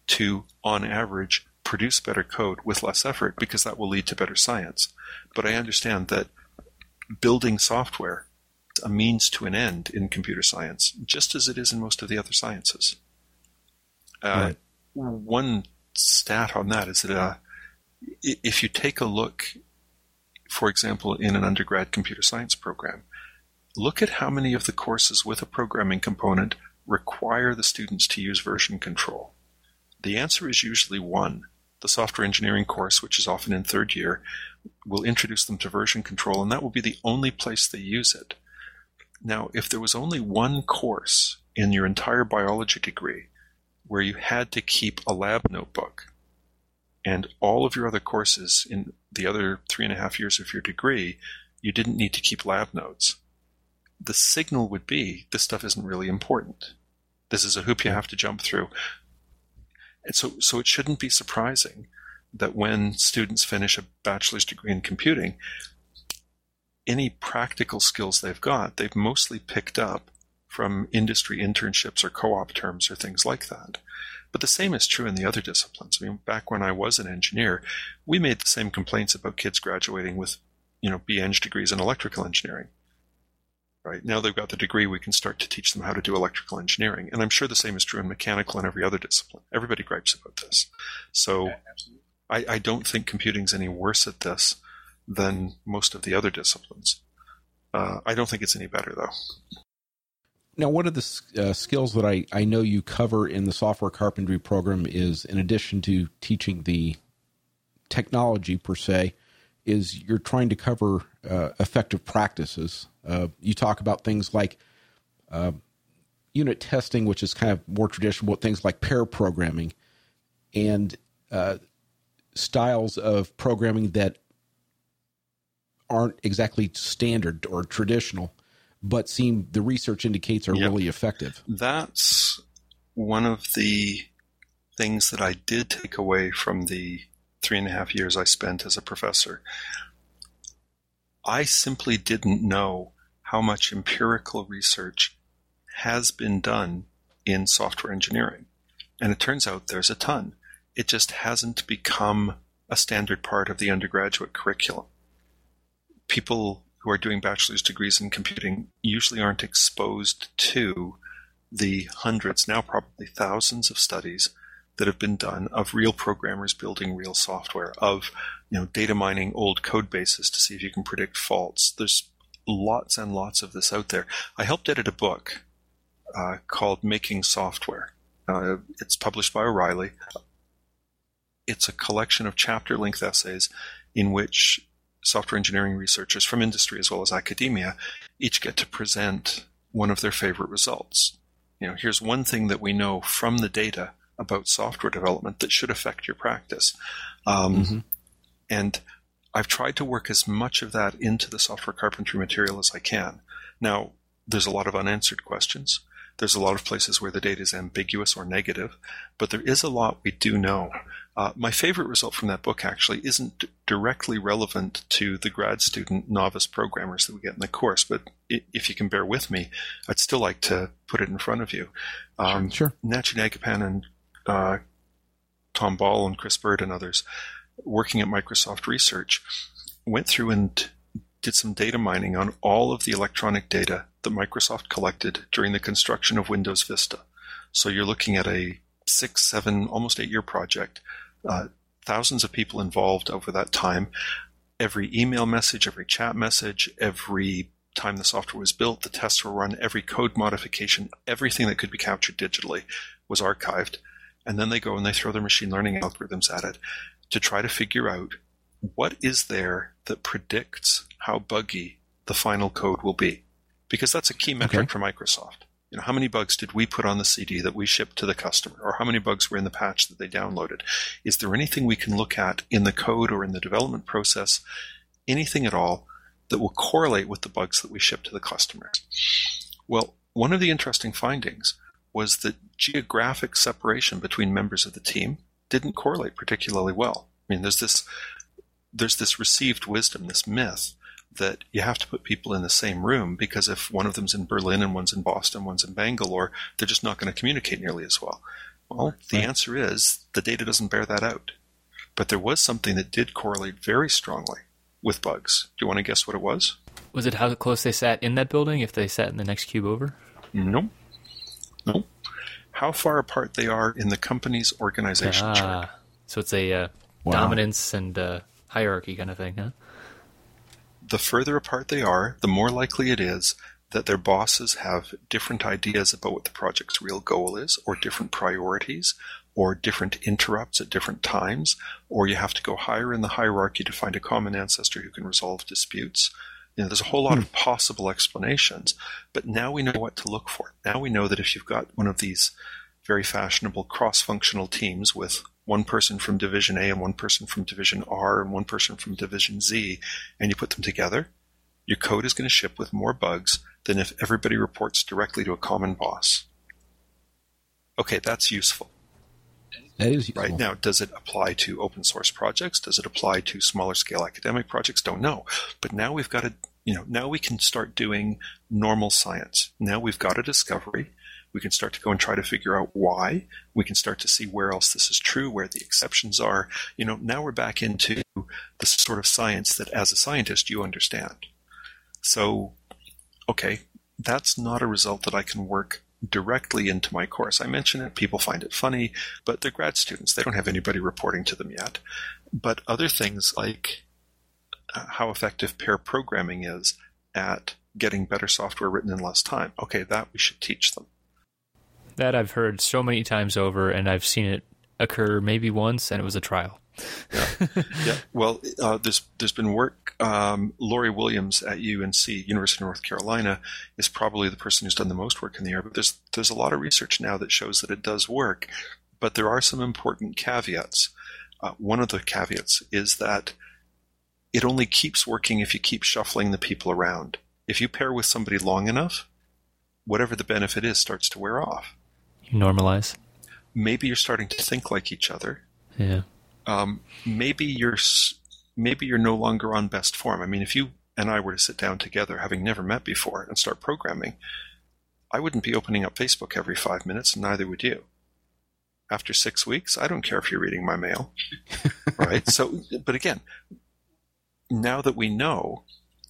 to, on average, produce better code with less effort, because that will lead to better science. But I understand that building software is a means to an end in computer science, just as it is in most of the other sciences. Right. One stat on that is that if you take a look, for example, in an undergrad computer science program, look at how many of the courses with a programming component require the students to use version control. The answer is usually one. The software engineering course, which is often in third year, will introduce them to version control, and that will be the only place they use it. Now, if there was only one course in your entire biology degree where you had to keep a lab notebook, and all of your other courses in the other 3.5 years of your degree, you didn't need to keep lab notes, the signal would be this stuff isn't really important. This is a hoop you have to jump through. And so it shouldn't be surprising that when students finish a bachelor's degree in computing, any practical skills they've got, they've mostly picked up from industry internships or co-op terms or things like that. But the same is true in the other disciplines. I mean, back when I was an engineer, we made the same complaints about kids graduating with, BEng degrees in electrical engineering. Right? Now they've got the degree, we can start to teach them how to do electrical engineering. And I'm sure the same is true in mechanical and every other discipline. Everybody gripes about this. So I don't think computing's any worse at this than most of the other disciplines. I don't think it's any better, though. Now, one of the skills that I know you cover in the software carpentry program is, in addition to teaching the technology per se, is you're trying to cover effective practices. You talk about things like unit testing, which is kind of more traditional, but things like pair programming and styles of programming that aren't exactly standard or traditional, but the research indicates are really effective. That's one of the things that I did take away from the 3.5 years I spent as a professor. I simply didn't know how much empirical research has been done in software engineering. And it turns out there's a ton. It just hasn't become a standard part of the undergraduate curriculum. People who are doing bachelor's degrees in computing usually aren't exposed to the hundreds, now probably thousands of studies that have been done of real programmers building real software, of data mining old code bases to see if you can predict faults. There's lots and lots of this out there. I helped edit a book called Making Software. It's published by O'Reilly. It's a collection of chapter-length essays in which software engineering researchers from industry as well as academia each get to present one of their favorite results. Here's one thing that we know from the data about software development that should affect your practice. And I've tried to work as much of that into the software carpentry material as I can. Now, there's a lot of unanswered questions. There's a lot of places where the data is ambiguous or negative, but there is a lot we do know. My favorite result from that book actually isn't directly relevant to the grad student novice programmers that we get in the course, but if you can bear with me, I'd still like to put it in front of you. Sure. Nachi Nagapan and Tom Ball and Chris Bird and others working at Microsoft Research went through and did some data mining on all of the electronic data that Microsoft collected during the construction of Windows Vista. So you're looking at a 6, 7, almost 8-year project, thousands of people involved over that time. Every email message, every chat message, every time the software was built, the tests were run, every code modification, everything that could be captured digitally was archived. And then they go and they throw their machine learning algorithms at it to try to figure out what is there that predicts how buggy the final code will be. Because that's a key metric for Microsoft. How many bugs did we put on the CD that we shipped to the customer? Or how many bugs were in the patch that they downloaded? Is there anything we can look at in the code or in the development process, anything at all, that will correlate with the bugs that we ship to the customers? Well, one of the interesting findings was that geographic separation between members of the team didn't correlate particularly well. I mean, there's this received wisdom, this myth, that you have to put people in the same room because if one of them's in Berlin and one's in Boston, one's in Bangalore, they're just not going to communicate nearly as well. Well, the answer is the data doesn't bear that out. But there was something that did correlate very strongly with bugs. Do you want to guess what it was? Was it how close they sat in that building if they sat in the next cube over? No. No. How far apart they are in the company's organization chart. So it's a dominance and hierarchy kind of thing, huh? The further apart they are, the more likely it is that their bosses have different ideas about what the project's real goal is, or different priorities, or different interrupts at different times, or you have to go higher in the hierarchy to find a common ancestor who can resolve disputes. There's a whole lot of possible explanations, but now we know what to look for. Now we know that if you've got one of these very fashionable cross-functional teams with one person from Division A and one person from Division R and one person from Division Z, and you put them together, your code is going to ship with more bugs than if everybody reports directly to a common boss. Okay, that's useful. That is useful. Right now, does it apply to open source projects? Does it apply to smaller scale academic projects? Don't know. But now we've got now we can start doing normal science. Now we've got a discovery. We can start to go and try to figure out why. We can start to see where else this is true, where the exceptions are. Now we're back into the sort of science that as a scientist you understand. So, okay, that's not a result that I can work directly into my course. I mention it, people find it funny, but they're grad students. They don't have anybody reporting to them yet. But other things like how effective pair programming is at getting better software written in less time, okay, that we should teach them. That I've heard so many times over, and I've seen it occur maybe once, and it was a trial. Yeah. Well, there's been work. Laurie Williams at UNC, University of North Carolina, is probably the person who's done the most work in the area. But there's a lot of research now that shows that it does work. But there are some important caveats. One of the caveats is that it only keeps working if you keep shuffling the people around. If you pair with somebody long enough, whatever the benefit is starts to wear off. You normalize. Maybe you're starting to think like each other. Yeah. Maybe you're no longer on best form. I mean, if you and I were to sit down together, having never met before, and start programming, I wouldn't be opening up Facebook every 5 minutes, and neither would you. After 6 weeks, I don't care if you're reading my mail, right? So, but again, now that we know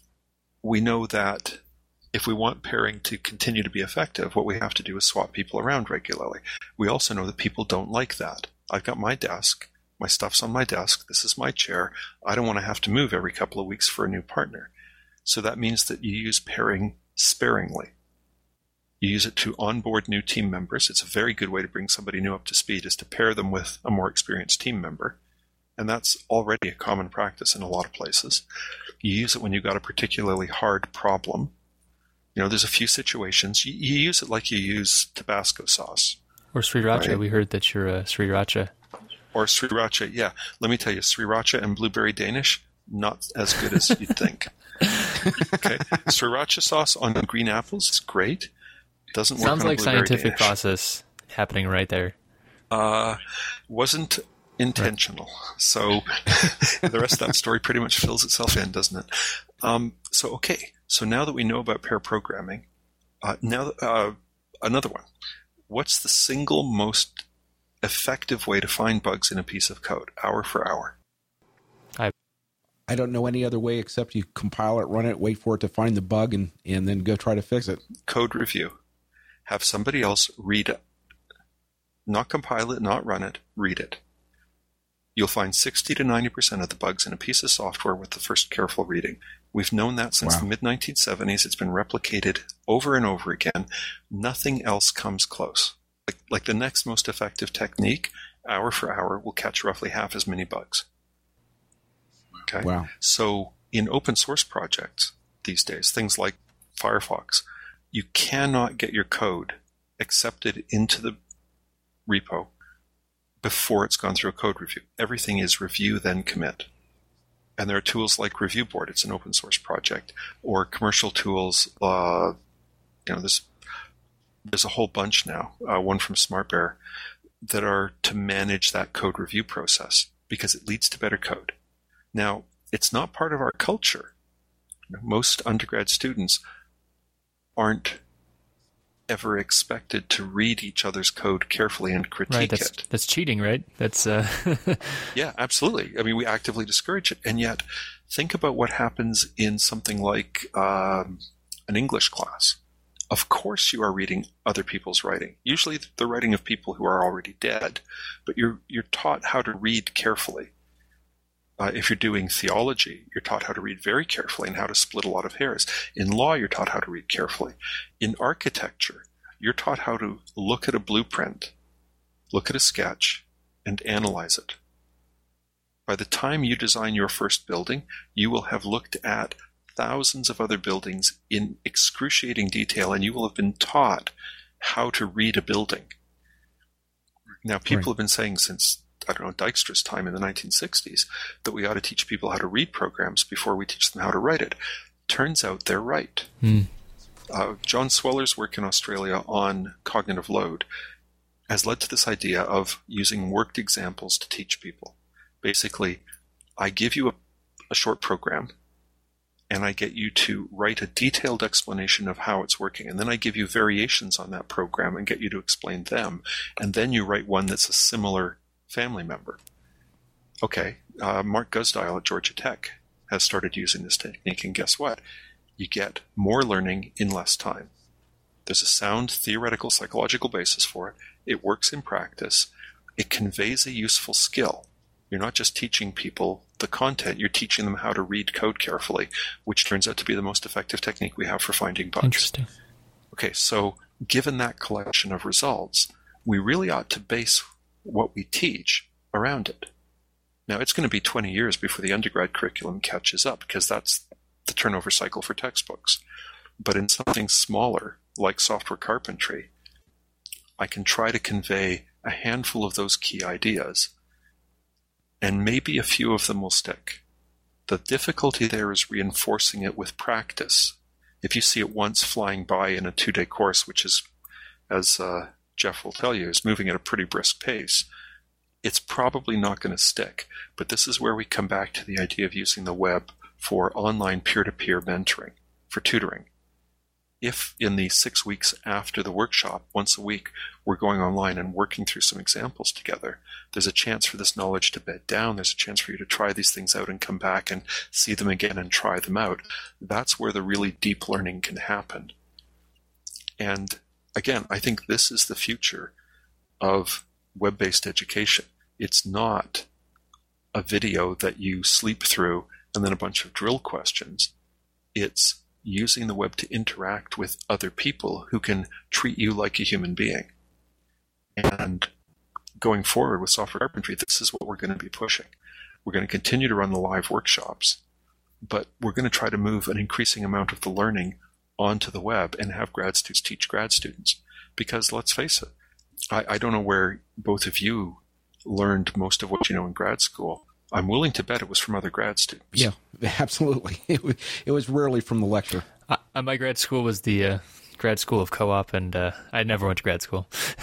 that if we want pairing to continue to be effective, what we have to do is swap people around regularly. We also know that people don't like that. I've got my desk. My stuff's on my desk. This is my chair. I don't want to have to move every couple of weeks for a new partner. So that means that you use pairing sparingly. You use it to onboard new team members. It's a very good way to bring somebody new up to speed, is to pair them with a more experienced team member. And that's already a common practice in a lot of places. You use it when you've got a particularly hard problem. There's a few situations. You use it like you use Tabasco sauce. Or sriracha. Right. We heard that you're a sriracha. Or sriracha, yeah. Let me tell you, sriracha and blueberry Danish, not as good as you'd think. Okay, sriracha sauce on green apples is great. Doesn't work Sounds on a like blueberry scientific Danish. process happening right there. Wasn't intentional. Right. So the rest of that story pretty much fills itself in, doesn't it? So now that we know about pair programming, another one. What's the single most effective way to find bugs in a piece of code, hour for hour? I don't know any other way except you compile it, run it, wait for it to find the bug, and then go try to fix it. Code review. Have somebody else read it. Not compile it, not run it, read it. You'll find 60 to 90% of the bugs in a piece of software with the first careful reading. We've known that since the mid-1970s. It's been replicated over and over again. Nothing else comes close. Like the next most effective technique, hour for hour, will catch roughly half as many bugs. Okay. Wow. So in open source projects these days, things like Firefox, you cannot get your code accepted into the repo before it's gone through a code review. Everything is review, then commit. And there are tools like ReviewBoard. It's an open source project, or commercial tools. There's a whole bunch now, one from SmartBear, that are to manage that code review process because it leads to better code. Now, it's not part of our culture. Most undergrad students aren't ever expected to read each other's code carefully and critique it. That's cheating, right? That's Yeah, absolutely. I mean, we actively discourage it. And yet, think about what happens in something like an English class. Of course you are reading other people's writing, usually the writing of people who are already dead, but you're taught how to read carefully. If you're doing theology, you're taught how to read very carefully and how to split a lot of hairs. In law, you're taught how to read carefully. In architecture, you're taught how to look at a blueprint, look at a sketch, and analyze it. By the time you design your first building, you will have looked at thousands of other buildings in excruciating detail, and you will have been taught how to read a building. Now, people have been saying since Dijkstra's time in the 1960s, that we ought to teach people how to read programs before we teach them how to write it. Turns out they're right. John Sweller's work in Australia on cognitive load has led to this idea of using worked examples to teach people. Basically, I give you a short program, and I get you to write a detailed explanation of how it's working. And then I give you variations on that program and get you to explain them. And then you write one that's a similar family member. Okay, Mark Guzdial at Georgia Tech has started using this technique, and guess what? You get more learning in less time. There's a sound theoretical psychological basis for it. It works in practice. It conveys a useful skill. You're not just teaching people the content, you're teaching them how to read code carefully, which turns out to be the most effective technique we have for finding bugs. Interesting. Okay, so given that collection of results, we really ought to base what we teach around it. Now, it's going to be 20 years before the undergrad curriculum catches up, because that's the turnover cycle for textbooks. But in something smaller, like software carpentry, I can try to convey a handful of those key ideas, and maybe a few of them will stick. The difficulty there is reinforcing it with practice. If you see it once flying by in a 2-day course, which is, as Jeff will tell you, is moving at a pretty brisk pace, it's probably not going to stick. But this is where we come back to the idea of using the web for online peer-to-peer mentoring, for tutoring. If in the 6 weeks after the workshop, once a week, we're going online and working through some examples together, there's a chance for this knowledge to bed down. There's a chance for you to try these things out and come back and see them again and try them out. That's where the really deep learning can happen. And again, I think this is the future of web-based education. It's not a video that you sleep through and then a bunch of drill questions. It's using the web to interact with other people who can treat you like a human being. And going forward with software carpentry, this is what we're going to be pushing. We're going to continue to run the live workshops, but we're going to try to move an increasing amount of the learning onto the web and have grad students teach grad students. Because let's face it, I don't know where both of you learned most of what you know in grad school. I'm willing to bet it was from other grad students. Yeah, absolutely. It was rarely from the lecture. My grad school was the grad school of co-op, and I never went to grad school.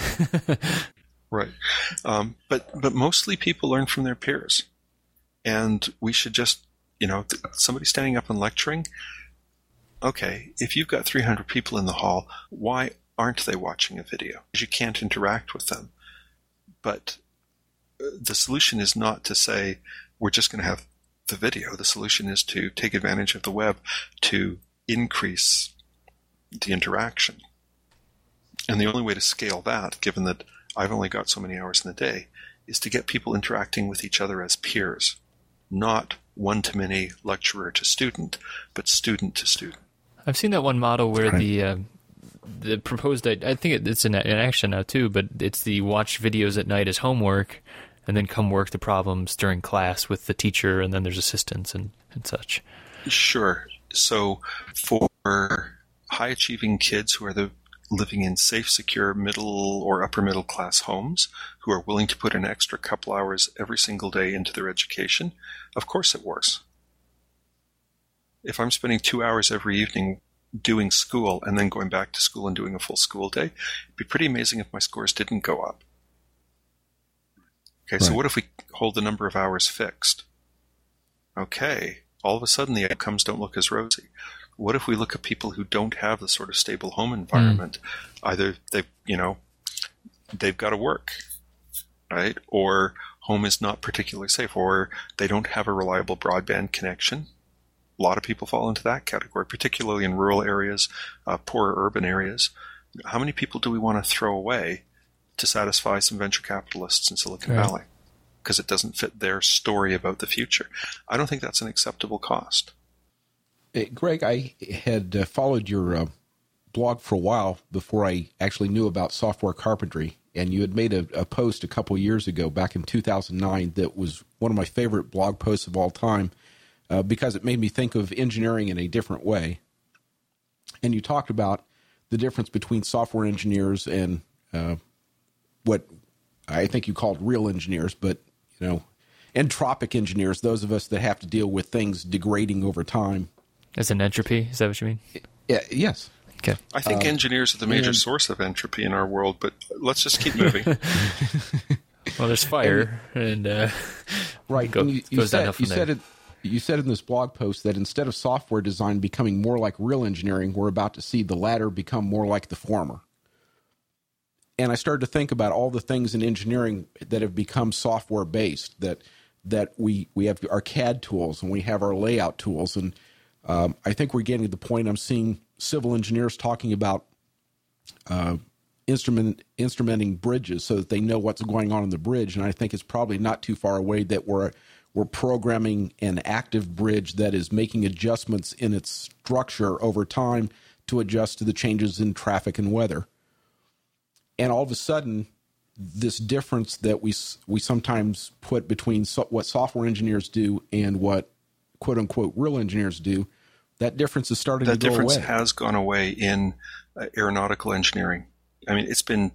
Right. But mostly people learn from their peers. And we should just, somebody standing up and lecturing, okay, if you've got 300 people in the hall, why aren't they watching a video? Because you can't interact with them. But the solution is not to say we're just going to have the video. The solution is to take advantage of the web to increase the interaction. And the only way to scale that, given that I've only got so many hours in the day, is to get people interacting with each other as peers, not one-to-many lecturer to student, but student to student. I've seen that one model where the proposed, I think it's in action now too, but it's the watch videos at night as homework and then come work the problems during class with the teacher, and then there's assistants and such. Sure. So for high-achieving kids who are living in safe, secure, middle or upper middle class homes, who are willing to put an extra couple hours every single day into their education, of course it works. If I'm spending 2 hours every evening doing school and then going back to school and doing a full school day, it'd be pretty amazing if my scores didn't go up. Okay, so what if we hold the number of hours fixed? Okay, all of a sudden the outcomes don't look as rosy. What if we look at people who don't have the sort of stable home environment? Either they've got to work, right? Or home is not particularly safe, or they don't have a reliable broadband connection. A lot of people fall into that category, particularly in rural areas, poorer urban areas. How many people do we want to throw away to satisfy some venture capitalists in Silicon Valley? Because it doesn't fit their story about the future. I don't think that's an acceptable cost. Greg, I had followed your blog for a while before I actually knew about software carpentry, and you had made a post a couple years ago, back in 2009, that was one of my favorite blog posts of all time because it made me think of engineering in a different way. And you talked about the difference between software engineers and what I think you called real engineers, but entropic engineers, those of us that have to deal with things degrading over time. As an entropy? Is that what you mean? Yeah, yes. Okay. I think engineers are the major source of entropy in our world, but let's just keep moving. Well, there's fire, right. You said in this blog post that instead of software design becoming more like real engineering, we're about to see the latter become more like the former. And I started to think about all the things in engineering that have become software based, that we have our CAD tools and we have our layout tools. And I think we're getting to the point I'm seeing civil engineers talking about instrumenting bridges so that they know what's going on in the bridge. And I think it's probably not too far away that we're programming an active bridge that is making adjustments in its structure over time to adjust to the changes in traffic and weather. And all of a sudden, this difference that we sometimes put between what software engineers do and what quote-unquote real engineers do, that difference is starting to go away. That difference has gone away in aeronautical engineering. I mean, it's been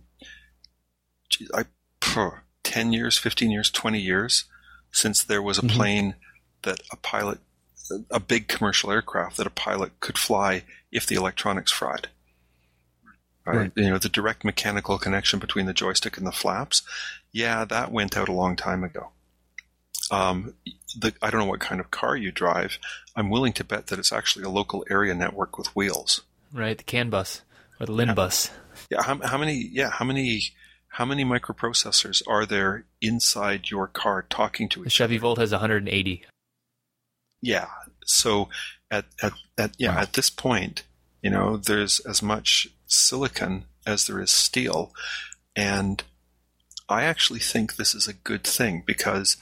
10 years, 15 years, 20 years since there was a plane that a big commercial aircraft that a pilot could fly if the electronics fried. Right. The direct mechanical connection between the joystick and the flaps, that went out a long time ago. I don't know what kind of car you drive. I'm willing to bet that it's actually a local area network with wheels. Right, the CAN bus or the LIN bus. Yeah, how many microprocessors are there inside your car talking to each other? The Chevy Volt has 180. Yeah. So at this point, there's as much silicon as there is steel, and I actually think this is a good thing because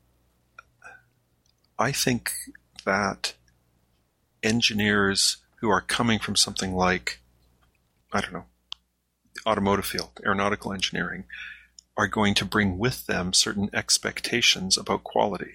I think that engineers who are coming from something like, I don't know, the automotive field, aeronautical engineering, are going to bring with them certain expectations about quality.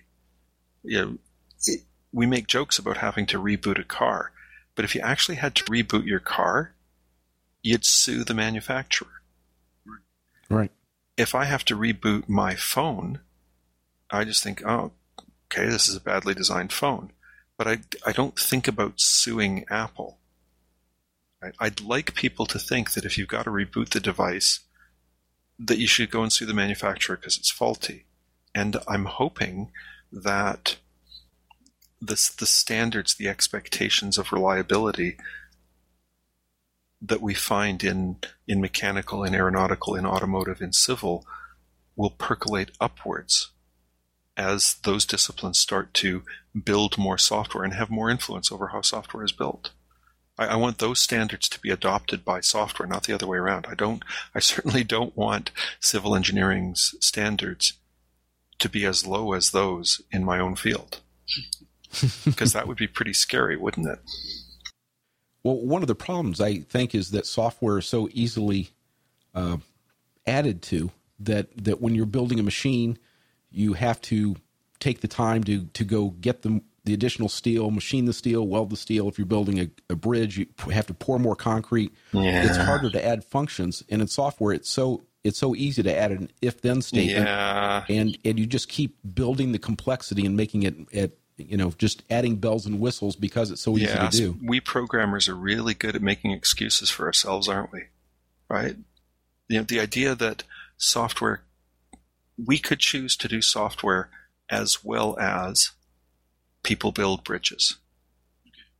We make jokes about having to reboot a car, but if you actually had to reboot your car, you'd sue the manufacturer. Right. If I have to reboot my phone, I just think, oh, okay, this is a badly designed phone. But I don't think about suing Apple. I'd like people to think that if you've got to reboot the device, that you should go and sue the manufacturer because it's faulty. And I'm hoping that the standards, the expectations of reliability that we find in mechanical, in aeronautical, in automotive, in civil will percolate upwards as those disciplines start to build more software and have more influence over how software is built. I want those standards to be adopted by software, not the other way around. I certainly don't want civil engineering's standards to be as low as those in my own field. Because that would be pretty scary, wouldn't it? Well, one of the problems, I think, is that software is so easily added to that when you're building a machine, you have to take the time to go get the additional steel, machine the steel, weld the steel. If you're building a bridge, you have to pour more concrete. Yeah. It's harder to add functions. And in software, it's so easy to add an if-then statement. Yeah. And you just keep building the complexity and making it just adding bells and whistles because it's so easy to do. We programmers are really good at making excuses for ourselves, aren't we? Right? The idea that software, we could choose to do software as well as people build bridges.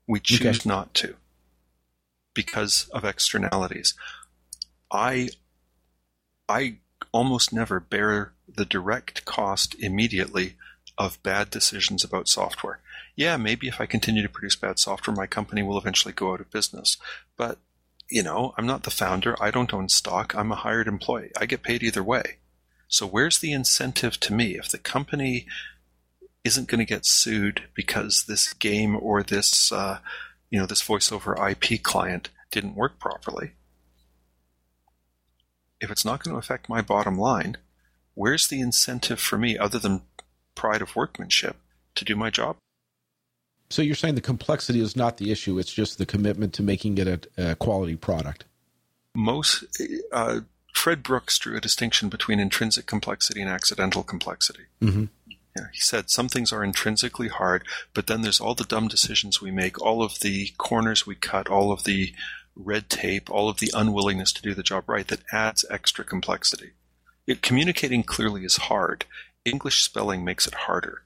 We choose not to because of externalities. I almost never bear the direct cost immediately of bad decisions about software. Yeah, maybe if I continue to produce bad software, my company will eventually go out of business. But, I'm not the founder. I don't own stock. I'm a hired employee. I get paid either way. So where's the incentive to me? If the company isn't going to get sued because this game or this, this voice over IP client didn't work properly, if it's not going to affect my bottom line, where's the incentive for me other than pride of workmanship to do my job? So you're saying the complexity is not the issue, it's just the commitment to making it a quality product. Fred Brooks drew a distinction between intrinsic complexity and accidental complexity. Mm-hmm. Yeah, he said some things are intrinsically hard, but then there's all the dumb decisions we make, all of the corners we cut, all of the red tape, all of the unwillingness to do the job right that adds extra complexity. Communicating clearly is hard. English spelling makes it harder.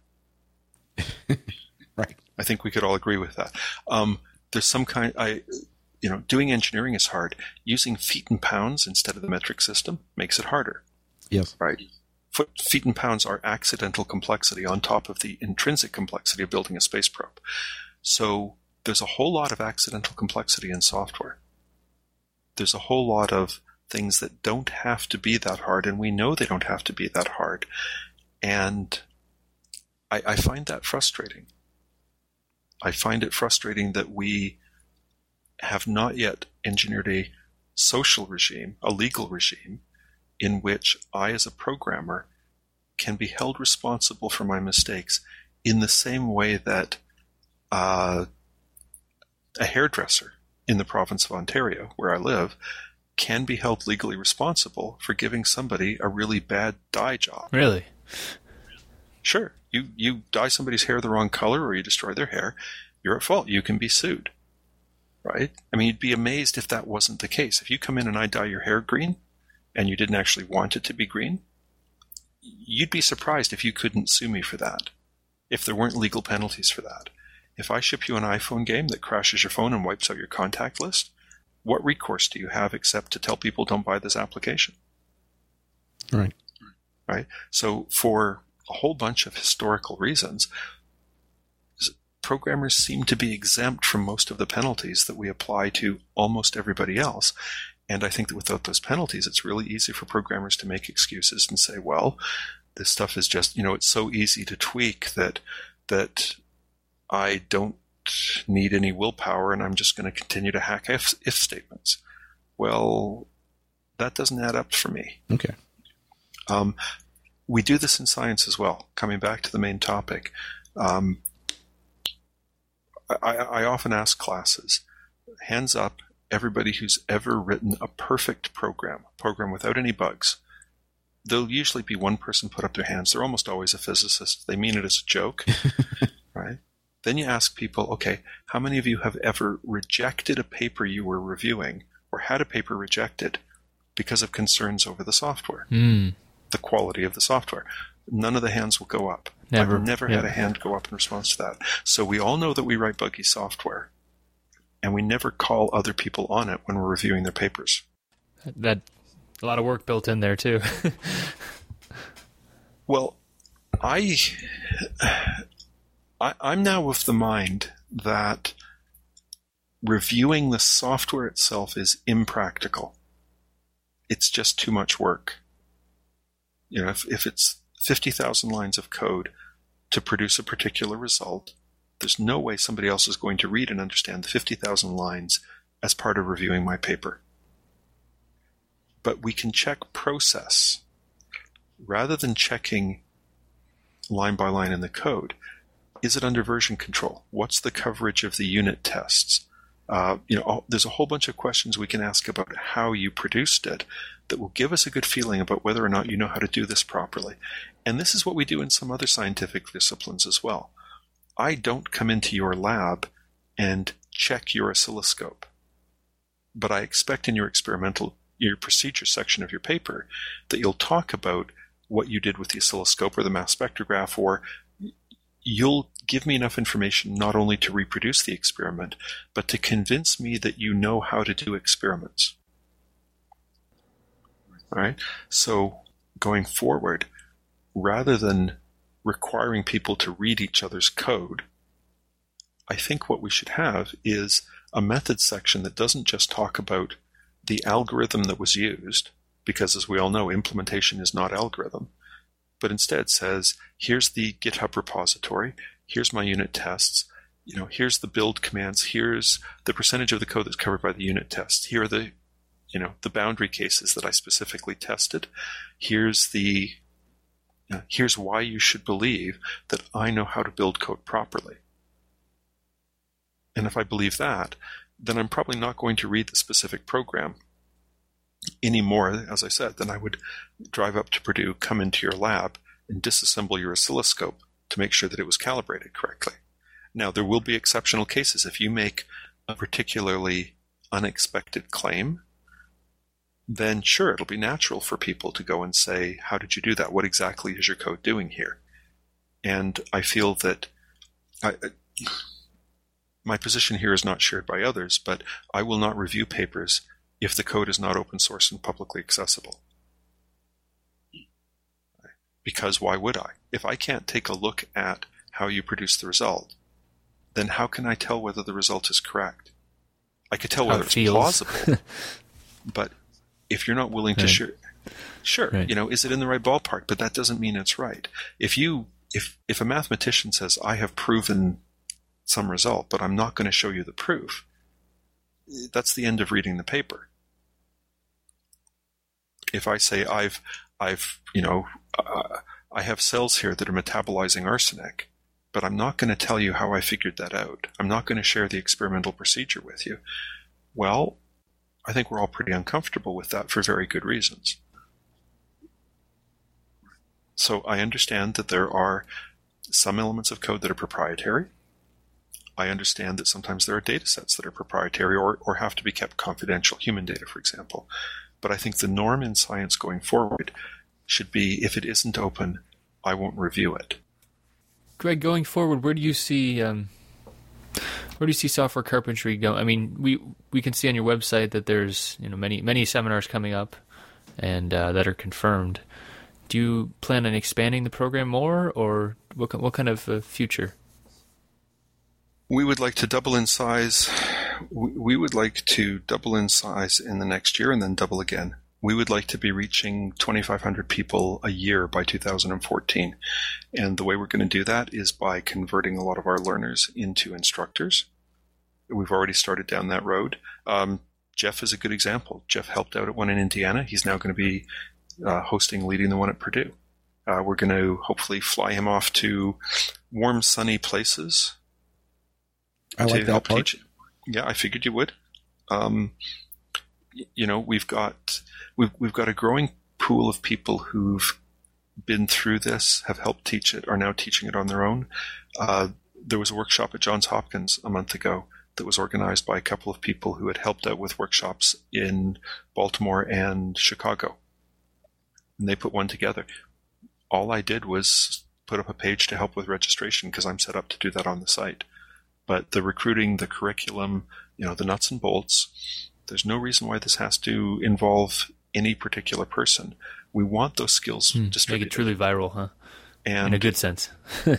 Right. I think we could all agree with that. There's some kind, doing engineering is hard. Using feet and pounds instead of the metric system makes it harder. Yes. Right. Feet and pounds are accidental complexity on top of the intrinsic complexity of building a space probe. So there's a whole lot of accidental complexity in software. There's a whole lot of things that don't have to be that hard, and we know they don't have to be that hard. And I find that frustrating. I find it frustrating that we have not yet engineered a social regime, a legal regime, in which I, as a programmer, can be held responsible for my mistakes in the same way that a hairdresser in the province of Ontario, where I live, can be held legally responsible for giving somebody a really bad dye job. Really? Sure. You dye somebody's hair the wrong color or you destroy their hair, you're at fault. You can be sued. Right? I mean, you'd be amazed if that wasn't the case. If you come in and I dye your hair green and you didn't actually want it to be green, you'd be surprised if you couldn't sue me for that, if there weren't legal penalties for that. If I ship you an iPhone game that crashes your phone and wipes out your contact list, what recourse do you have except to tell people don't buy this application? Right. Right? So for a whole bunch of historical reasons, programmers seem to be exempt from most of the penalties that we apply to almost everybody else. And I think that without those penalties, it's really easy for programmers to make excuses and say, well, this stuff is just, it's so easy to tweak that I don't need any willpower and I'm just going to continue to hack if statements. Well, that doesn't add up for me. Okay. We do this in science as well. Coming back to the main topic, I often ask classes, hands up, everybody who's ever written a perfect program without any bugs. There'll usually be one person put up their hands. They're almost always a physicist. They mean it as a joke, right? Then you ask people, okay, how many of you have ever rejected a paper you were reviewing or had a paper rejected because of concerns over the software, the quality of the software? None of the hands will go up. Never. I've never had a hand go up in response to that. So we all know that we write buggy software, and we never call other people on it when we're reviewing their papers. That a lot of work built in there too. Well, I'm now of the mind that reviewing the software itself is impractical. It's just too much work. If it's 50,000 lines of code to produce a particular result, there's no way somebody else is going to read and understand the 50,000 lines as part of reviewing my paper. But we can check process rather than checking line by line in the code. Is it under version control? What's the coverage of the unit tests? There's a whole bunch of questions we can ask about how you produced it that will give us a good feeling about whether or not you know how to do this properly. And this is what we do in some other scientific disciplines as well. I don't come into your lab and check your oscilloscope, but I expect in your procedure section of your paper that you'll talk about what you did with the oscilloscope or the mass spectrograph, or you'll give me enough information not only to reproduce the experiment, but to convince me that you know how to do experiments. All right? So going forward, rather than requiring people to read each other's code, I think what we should have is a methods section that doesn't just talk about the algorithm that was used, because as we all know, implementation is not algorithm, but instead says, here's the GitHub repository, here's my unit tests, here's the build commands, here's the percentage of the code that's covered by the unit tests, here are the boundary cases that I specifically tested, here's why you should believe that I know how to build code properly. And if I believe that, then I'm probably not going to read the specific program any more, as I said, than I would drive up to Purdue, come into your lab, and disassemble your oscilloscope to make sure that it was calibrated correctly. Now, there will be exceptional cases. If you make a particularly unexpected claim, then sure, it'll be natural for people to go and say, how did you do that? What exactly is your code doing here? And I feel that my position here is not shared by others, but I will not review papers if the code is not open source and publicly accessible. Because why would I? If I can't take a look at how you produce the result, then how can I tell whether the result is correct? I could tell whether it's plausible, but if you're not willing to share, sure, right. Is it in the right ballpark? But that doesn't mean it's right. If a mathematician says, I have proven some result, but I'm not going to show you the proof, that's the end of reading the paper. If I say I have cells here that are metabolizing arsenic, but I'm not going to tell you how I figured that out, I'm not going to share the experimental procedure with you, well, I think we're all pretty uncomfortable with that for very good reasons. So I understand that there are some elements of code that are proprietary. I understand that sometimes there are data sets that are proprietary or have to be kept confidential, human data, for example. But I think the norm in science going forward should be, if it isn't open, I won't review it. Greg, going forward, where do you see software carpentry go? I mean, we can see on your website that there's many seminars coming up, and that are confirmed. Do you plan on expanding the program more, or what kind of future? We would like to double in size. We would like to double in size in the next year and then double again. We would like to be reaching 2,500 people a year by 2014. And the way we're going to do that is by converting a lot of our learners into instructors. We've already started down that road. Jeff is a good example. Jeff helped out at one in Indiana. He's now going to be leading the one at Purdue. We're going to hopefully fly him off to warm, sunny places. I like that part. Teach. Yeah, I figured you would. We've got a growing pool of people who've been through this, have helped teach it, are now teaching it on their own. There was a workshop at Johns Hopkins a month ago that was organized by a couple of people who had helped out with workshops in Baltimore and Chicago. And they put one together. All I did was put up a page to help with registration because I'm set up to do that on the site. But the recruiting, the curriculum, the nuts and bolts, there's no reason why this has to involve any particular person. We want those skills distributed. Make it truly viral, huh? And in a good sense.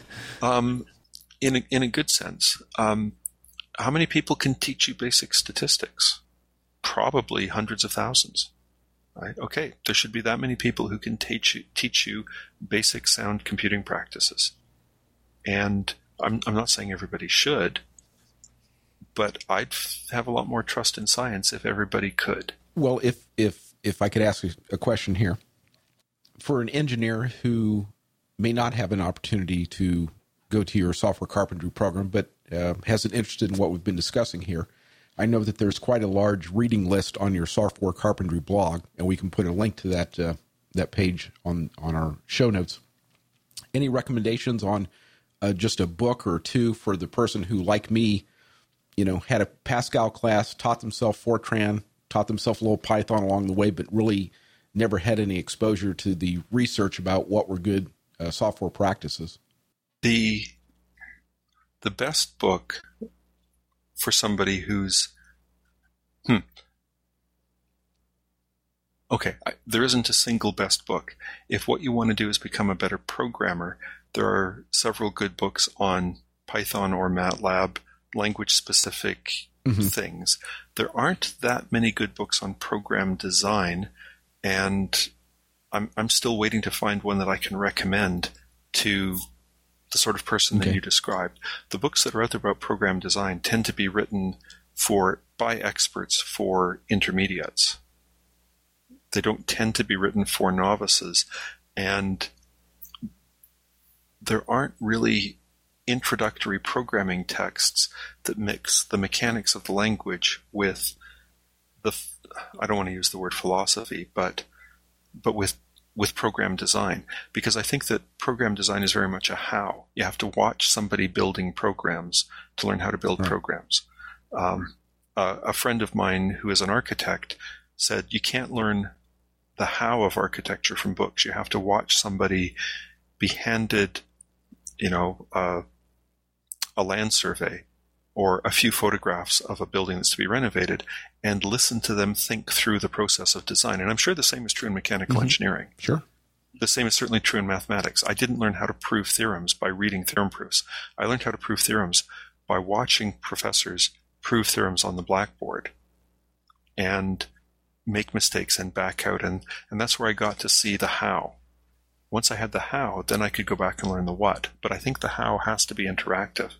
in a good sense. How many people can teach you basic statistics? Probably hundreds of thousands. Right? Okay, there should be that many people who can teach you basic sound computing practices. And I'm not saying everybody should, but I'd have a lot more trust in science if everybody could. Well, if I could ask a question here. For an engineer who may not have an opportunity to go to your software carpentry program, but has an interest in what we've been discussing here, I know that there's quite a large reading list on your software carpentry blog, and we can put a link to that page on our show notes. Any recommendations on just a book or two for the person who, like me, had a Pascal class, taught themselves Fortran, taught themselves a little Python along the way, but really never had any exposure to the research about what were good software practices? the best book for somebody who's there isn't a single best book. If what you want to do is become a better programmer, there are several good books on Python or MATLAB, language-specific things. There aren't that many good books on program design, and I'm still waiting to find one that I can recommend to the sort of person that you described. The books that are out there about program design tend to be written by experts for intermediates. They don't tend to be written for novices, and there aren't really introductory programming texts that mix the mechanics of the language with I don't want to use the word philosophy, but with program design, because I think that program design is very much a how. You have to watch somebody building programs to learn how to build programs. A friend of mine who is an architect said you can't learn the how of architecture from books. You have to watch somebody be handed, a land survey or a few photographs of a building that's to be renovated and listen to them think through the process of design. And I'm sure the same is true in mechanical engineering. Sure. The same is certainly true in mathematics. I didn't learn how to prove theorems by reading theorem proofs. I learned how to prove theorems by watching professors prove theorems on the blackboard and make mistakes and back out. And that's where I got to see the how. Once I had the how, then I could go back and learn the what. But I think the how has to be interactive.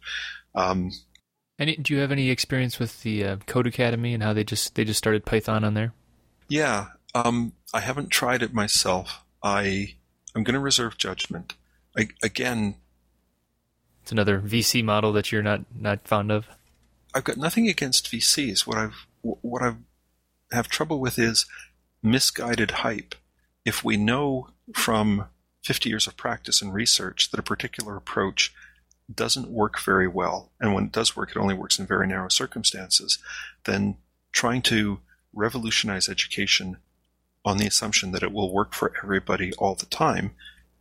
Do you have any experience with the Code Academy and how they just started Python on there? Yeah, I haven't tried it myself. I'm going to reserve judgment. Again, it's another VC model that you're not fond of. I've got nothing against VCs. What I have trouble with is misguided hype. If we know from 50 years of practice and research that a particular approach doesn't work very well, and when it does work, it only works in very narrow circumstances, then trying to revolutionize education on the assumption that it will work for everybody all the time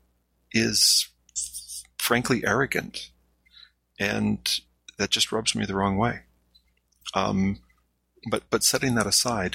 is frankly arrogant, and that just rubs me the wrong way. But setting that aside,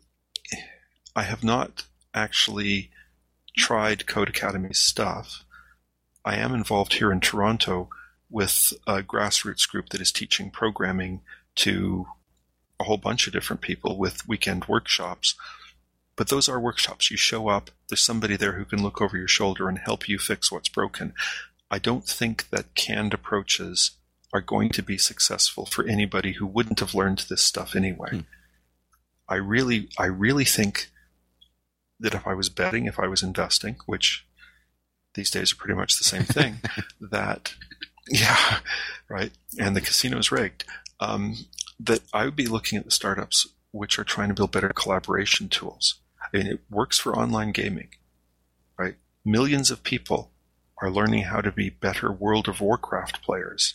I have not actually tried Code Academy stuff. I am involved here in Toronto with a grassroots group that is teaching programming to a whole bunch of different people with weekend workshops. But those are workshops. You show up, there's somebody there who can look over your shoulder and help you fix what's broken. I don't think that canned approaches are going to be successful for anybody who wouldn't have learned this stuff anyway. I really think that if I was betting, if I was investing, which these days are pretty much the same thing, that, yeah, right, and the casino's rigged, that I would be looking at the startups which are trying to build better collaboration tools. I mean, it works for online gaming, right? Millions of people are learning how to be better World of Warcraft players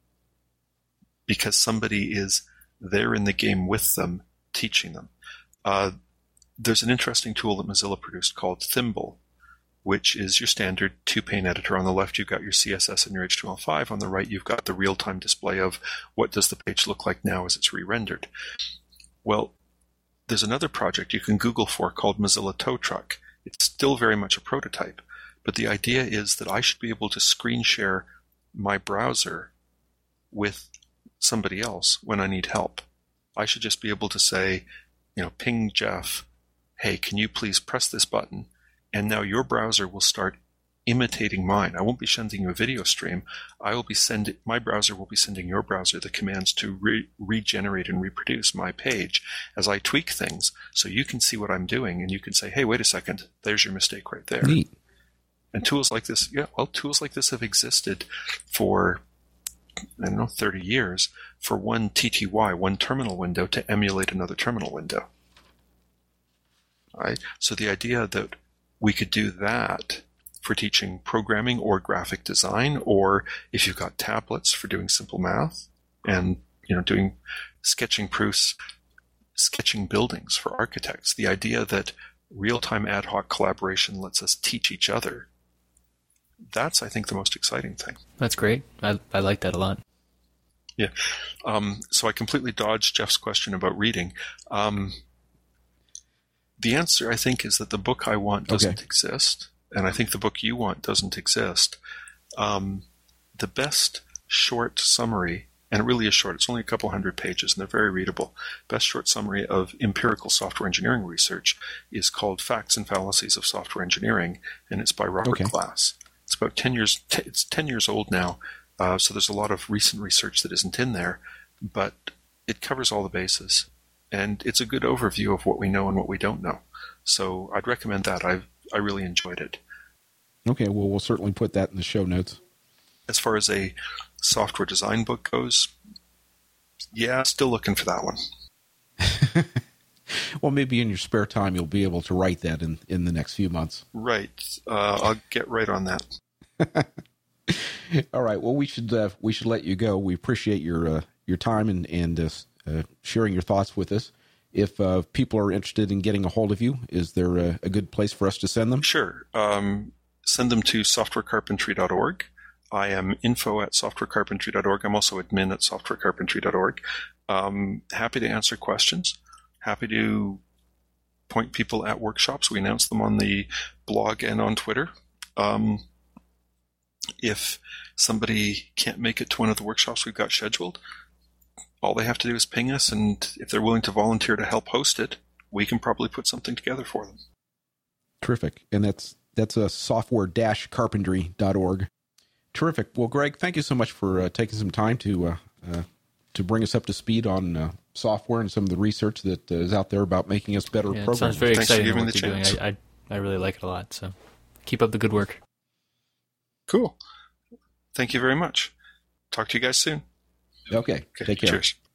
because somebody is there in the game with them, teaching them. There's an interesting tool that Mozilla produced called Thimble, which is your standard two-pane editor. On the left, you've got your CSS and your HTML5. On the right, you've got the real-time display of what does the page look like now as it's re-rendered. Well, there's another project you can Google for called Mozilla Tow Truck. It's still very much a prototype, but the idea is that I should be able to screen share my browser with somebody else when I need help. I should just be able to say, ping Jeff, hey, can you please press this button? And now your browser will start imitating mine. I won't be sending you a video stream. My browser will be sending your browser the commands to regenerate and reproduce my page as I tweak things, so you can see what I'm doing and you can say, hey, wait a second, there's your mistake right there. Neat. And tools like this, tools like this have existed for, 30 years for one TTY, one terminal window to emulate another terminal window. Right? So the idea that we could do that for teaching programming or graphic design, or if you've got tablets for doing simple math and, doing sketching proofs, sketching buildings for architects, the idea that real-time ad hoc collaboration lets us teach each other, that's, I think, the most exciting thing. That's great. I like that a lot. Yeah. So I completely dodged Jeff's question about reading. The answer, I think, is that the book I want doesn't exist, and I think the book you want doesn't exist. The best short summary, and it really is short, it's only a couple hundred pages, and they're very readable. Best short summary of empirical software engineering research is called Facts and Fallacies of Software Engineering, and it's by Robert Glass. It's about 10 years. It's 10 years old now, so there's a lot of recent research that isn't in there, but it covers all the bases, and it's a good overview of what we know and what we don't know. So I'd recommend that. I really enjoyed it. Okay, well, we'll certainly put that in the show notes. As far as a software design book goes, yeah, still looking for that one. Well, maybe in your spare time you'll be able to write that in the next few months. Right. I'll get right on that. All right. Well, we should let you go. We appreciate your time and sharing your thoughts with us. If people are interested in getting a hold of you, is there a good place for us to send them? Sure. Send them to softwarecarpentry.org. I am info@softwarecarpentry.org. I'm also admin at softwarecarpentry.org. Happy to answer questions. Happy to point people at workshops. We announce them on the blog and on Twitter. If somebody can't make it to one of the workshops we've got scheduled, all they have to do is ping us, and if they're willing to volunteer to help host it, we can probably put something together for them. Terrific. And that's a software-carpentry.org. Terrific. Well, Greg, thank you so much for taking some time to bring us up to speed on software and some of the research that is out there about making us better programmers. It sounds very Thanks for exciting giving what the you're doing. chance. I really like it a lot. So keep up the good work. Cool. Thank you very much. Talk to you guys soon. Okay. Take care. Cheers.